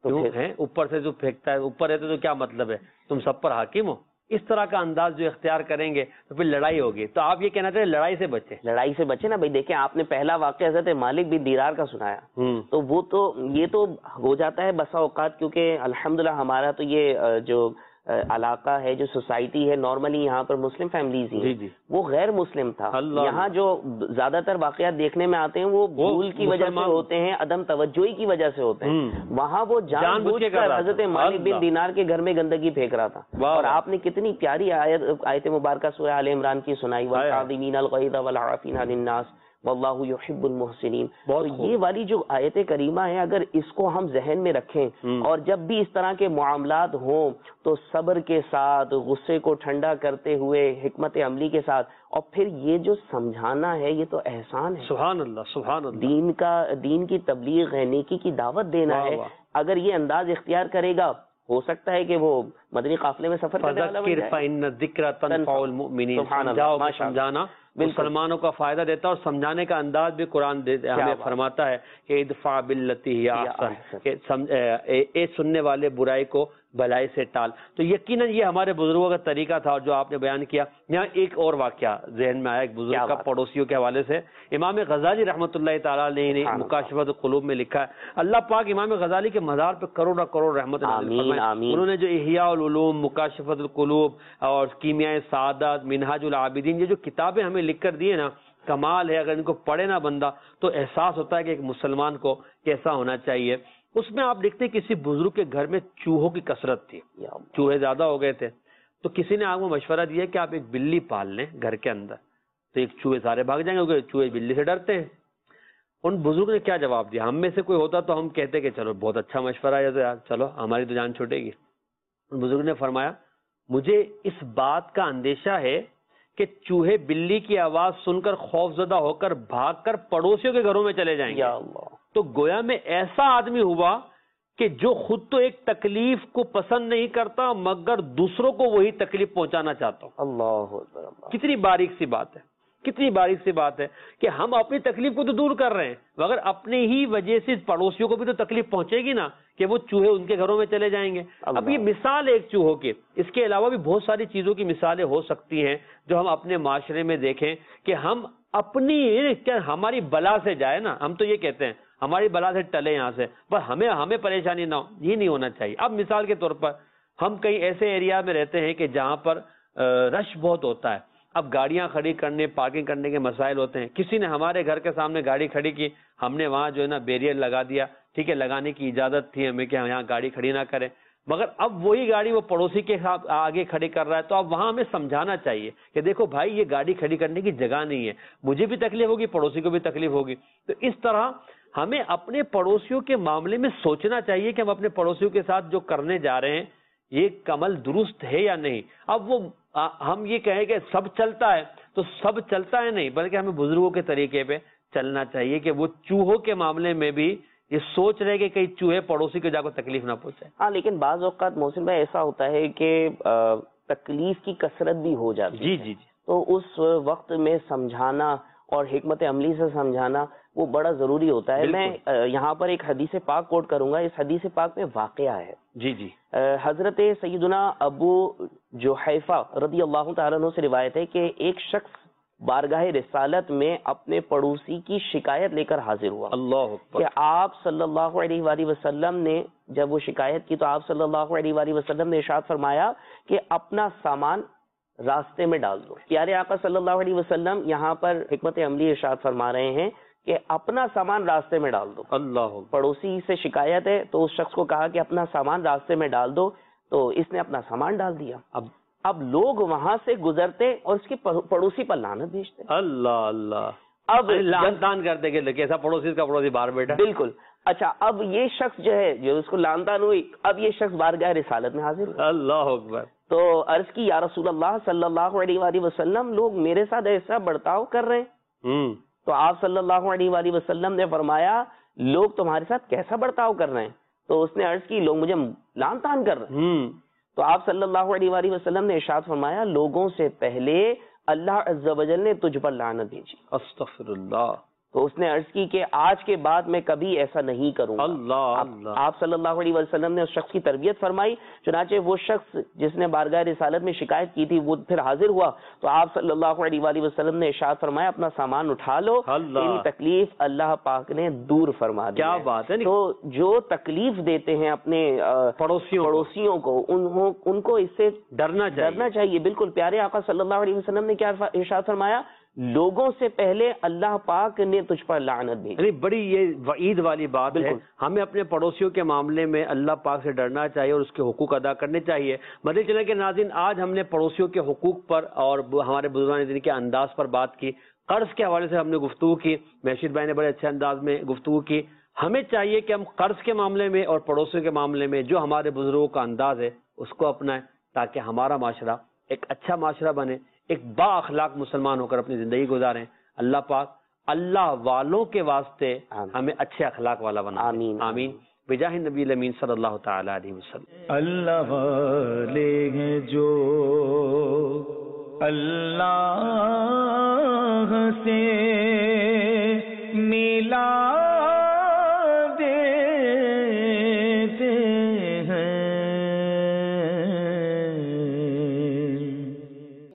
S2: اوپر سے جو پھینکتا ہے، اوپر رہتے تو کیا مطلب ہے؟ تم سب پر حاکم ہو. اس طرح کا انداز جو اختیار کریں گے تو پھر لڑائی ہوگی. تو آپ یہ کہنا چاہتے ہیں لڑائی سے بچیں نا بھائی. دیکھیں آپ نے پہلا واقعہ حضرت مالک بن دیرار کا سنایا، تو وہ تو یہ تو ہو جاتا ہے بسا اوقات، کیونکہ الحمدللہ ہمارا تو یہ جو علاقہ ہے، جو سوسائٹی ہے، نارملی یہاں پر مسلم فیملیز ہی وہ غیر مسلم تھا. یہاں جو زیادہ تر واقعات دیکھنے میں آتے ہیں وہ بھول کی وجہ سے ہوتے ہیں، عدم توجہی کی وجہ سے ہوتے ہیں. وہاں وہ جان بوجھ کر حضرت مالک بن دینار کے گھر میں گندگی پھینک رہا تھا. اور آپ نے کتنی پیاری آیت مبارکہ سورہ آل عمران کی سنائی، والکاظمین الغیظ والعافین عن الناس واللہ یحب المحسنین. تو یہ والی جو آیت کریمہ ہے، اگر اس کو ہم ذہن میں رکھیں اور جب بھی اس طرح کے معاملات ہوں تو صبر کے ساتھ، غصے کو ٹھنڈا کرتے ہوئے، حکمت عملی کے ساتھ، اور پھر یہ جو سمجھانا ہے یہ تو احسان ہے. سبحان اللہ سبحان اللہ.
S3: دین کی تبلیغ ہے، نیکی کی دعوت دینا ہے. اگر یہ انداز اختیار کرے گا ہو سکتا ہے کہ وہ مدنی قافلے میں سفر کرنے والا بن
S2: فذکر
S3: جائے.
S2: فإن الذکر تنفع المؤمنین.
S3: سبحان اللہ،
S2: سمجھاؤ کہ
S3: ماشاء اللہ.
S2: سمجھانا مسلمانوں کا فائدہ دیتا ہے، اور سمجھانے کا انداز بھی قرآن ہمیں فرماتا ہے کہ ادفع باللتی ہی احسن، کہ اے سننے والے برائی کو بھلائی سے ٹال. تو یقیناً یہ ہمارے بزرگوں کا طریقہ تھا، اور جو آپ نے بیان کیا. یہاں ایک اور واقعہ ذہن میں آیا ایک بزرگ کا پڑوسیوں کے حوالے سے. امام غزالی رحمۃ اللہ تعالیٰ علیہ نے مکاشفۃ القلوب میں لکھا ہے، اللہ پاک امام غزالی کے مزار پہ کروڑ کروڑ رحمت نازل فرمائے. انہوں نے جو احیاء العلوم، مکاشفۃ القلوب اور کیمیائے سعادت، منہاج العابدین، یہ جو کتابیں ہمیں لکھ کر دیے نا، کمال ہے. اگر ان کو پڑھے نا بندہ تو احساس ہوتا ہے کہ ایک مسلمان کو کیسا ہونا چاہیے. اس میں آپ دیکھتے ہیں کسی بزرگ کے گھر میں چوہوں کی کثرت تھی، چوہے زیادہ ہو گئے تھے. تو کسی نے آپ کو مشورہ دیا کہ آپ ایک بلی پال لیں گھر کے اندر، تو ایک چوہے سارے بھاگ جائیں گے کیونکہ چوہے بلی سے ڈرتے ہیں. ان بزرگ نے کیا جواب دیا؟ ہم میں سے کوئی ہوتا تو ہم کہتے کہ چلو بہت اچھا مشورہ ہے، یار چلو ہماری تو جان چھوٹے گی. ان بزرگ نے فرمایا مجھے اس بات کا اندیشہ ہے کہ چوہے بلی کی آواز سن کر خوف زدہ ہو کر بھاگ کر پڑوسیوں کے گھروں میں چلے جائیں گے. تو گویا میں ایسا آدمی ہوا کہ جو خود تو ایک تکلیف کو پسند نہیں کرتا مگر دوسروں کو وہی تکلیف پہنچانا چاہتا ہوں. اللہ، کتنی باریک سی بات ہے، کتنی باریک سی بات ہے کہ ہم اپنی تکلیف کو تو دور کر رہے ہیں مگر اپنی ہی وجہ سے پڑوسیوں کو بھی تو تکلیف پہنچے گی نا کہ وہ چوہے ان کے گھروں میں چلے جائیں گے. اب یہ مثال ایک چوہوں کی، اس کے علاوہ بھی بہت ساری چیزوں کی مثالیں ہو سکتی ہیں جو ہم اپنے معاشرے میں دیکھیں کہ ہم اپنی کیا ہماری بلا سے جائے نا. ہم تو یہ کہتے ہیں ہماری بلا سے ٹلے یہاں سے، پر ہمیں پریشانی نہ ہو، یہ نہیں ہونا چاہیے. اب مثال کے طور پر ہم کئی ایسے ایریا میں رہتے ہیں کہ جہاں پر رش بہت ہوتا ہے. اب گاڑیاں کھڑی کرنے، پارکنگ کرنے کے مسائل ہوتے ہیں. کسی نے ہمارے گھر کے سامنے گاڑی کھڑی کی، ہم نے وہاں جو ہے نا بیریئر لگا دیا. ٹھیک ہے، لگانے کی اجازت تھی ہمیں کہ ہم یہاں گاڑی کھڑی نہ کریں، مگر اب وہی گاڑی وہ پڑوسی کے ساتھ آگے کھڑی کر رہا ہے. تو اب وہاں ہمیں سمجھانا چاہیے کہ دیکھو بھائی یہ گاڑی کھڑی کرنے کی جگہ نہیں ہے، مجھے بھی تکلیف ہوگی، پڑوسی کو بھی تکلیف ہوگی. تو اس طرح ہمیں اپنے پڑوسیوں کے معاملے میں سوچنا چاہیے کہ ہم اپنے پڑوسیوں کے ساتھ جو کرنے جا رہے ہیں یہ عمل درست ہے یا نہیں. اب وہ ہم یہ کہیں کہ سب چلتا ہے تو سب چلتا ہے نہیں، بلکہ ہمیں بزرگوں کے طریقے پہ چلنا چاہیے کہ وہ چوہوں کے معاملے میں بھی یہ سوچ رہے کہ کئی چوہے پڑوسی کو جا کر تکلیف نہ پہنچائے.
S3: ہاں، لیکن بعض اوقات محسن بھائی ایسا ہوتا ہے کہ تکلیف کی کثرت بھی ہو جاتی ہے. جی. تو اس وقت میں سمجھانا اور حکمت عملی سے سمجھانا وہ بڑا ضروری ہوتا ہے. میں یہاں پر ایک حدیث پاک کوٹ کروں گا. اس حدیث پاک میں واقعہ ہے. جی. حضرت سیدنا ابو جحیفہ رضی اللہ تعالیٰ عنہ سے روایت ہے کہ ایک شخص بارگاہ رسالت میں اپنے پڑوسی کی شکایت لے کر حاضر ہوا. اللہ کہ آپ صلی اللہ علیہ وآلہ وسلم نے جب وہ شکایت کی تو آپ صلی اللہ علیہ وآلہ وسلم نے ارشاد فرمایا کہ اپنا سامان راستے میں ڈال دو. پیارے آقا صلی اللہ علیہ وسلم یہاں پر حکمت عملی ارشاد فرما رہے ہیں کہ اپنا سامان راستے میں ڈال دو. اللہ، پڑوسی سے شکایت ہے تو اس شخص کو کہا کہ اپنا سامان راستے میں ڈال دو، تو اس نے اپنا سامان ڈال دیا. اب لوگ وہاں سے گزرتے اور اس کے پڑوسی پر لعنت بھیجتے. اللہ، اب
S2: لعنتان کرتے کہ کیسا پڑوسی کا پڑوسی باہر بیٹھا.
S3: بالکل. اچھا، اب یہ شخص جو ہے جو اس کو لعنتان ہوئی، اب یہ شخص بارگاہ رسالت میں حاضر ہوا. اللہ اکبر. تو عرض کی یا رسول اللہ صلی اللہ علیہ وآلہ وسلم، لوگ میرے ساتھ ایسا برتاؤ کر رہے ہیں. تو آپ صلی اللہ علیہ وآلہ وسلم نے فرمایا لوگ تمہارے ساتھ کیسا برتاؤ کر رہے ہیں؟ تو اس نے عرض کی لوگ مجھے لعن طعن کر رہے ہیں. تو آپ صلی اللہ علیہ وآلہ وسلم نے ارشاد فرمایا لوگوں سے پہلے اللہ عز و جل نے تجھ پر لعنت بھیجی. استغفر اللہ. تو اس نے عرض کی کہ آج کے بعد میں کبھی ایسا نہیں کروں گا. اللہ. آپ صلی اللہ علیہ وسلم نے اس شخص کی تربیت فرمائی. چنانچہ وہ شخص جس نے بارگاہ رسالت میں شکایت کی تھی وہ پھر حاضر ہوا. تو آپ صلی اللہ علیہ وآلہ وسلم نے ارشاد فرمایا اپنا سامان اٹھا لو، ان تکلیف اللہ پاک نے دور فرما دی. کیا بات ہے. تو جو تکلیف دیتے ہیں اپنے پڑوسیوں کو ان کو اس سے ڈرنا چاہیے. بالکل. پیارے آقا صلی اللہ علیہ وسلم نے کیا ارشاد فرمایا؟ لوگوں سے پہلے اللہ پاک نے تجھ پر لعنت بھیجی.
S2: بڑی یہ وعید والی بات ہے. ہمیں اپنے پڑوسیوں کے معاملے میں اللہ پاک سے ڈرنا چاہیے اور اس کے حقوق ادا کرنے چاہیے. مدنی چینل کے ناظرین، آج ہم نے پڑوسیوں کے حقوق پر اور ہمارے بزرگان دین کے انداز پر بات کی. قرض کے حوالے سے ہم نے گفتگو کی. محشید بھائی نے بڑے اچھے انداز میں گفتگو کی. ہمیں چاہیے کہ ہم قرض کے معاملے میں اور پڑوسیوں کے معاملے میں جو ہمارے بزرگوں کا انداز ہے اس کو اپنائیں تاکہ ہمارا معاشرہ ایک اچھا معاشرہ بنے، ایک با اخلاق مسلمان ہو کر اپنی زندگی گزاریں. اللہ پاک اللہ والوں کے واسطے ہمیں اچھے اخلاق والا بنا. آمین. بجاہ نبی الامین صلی اللہ تعالی علیہ وسلم۔
S1: اللہ والے ہیں جو اللہ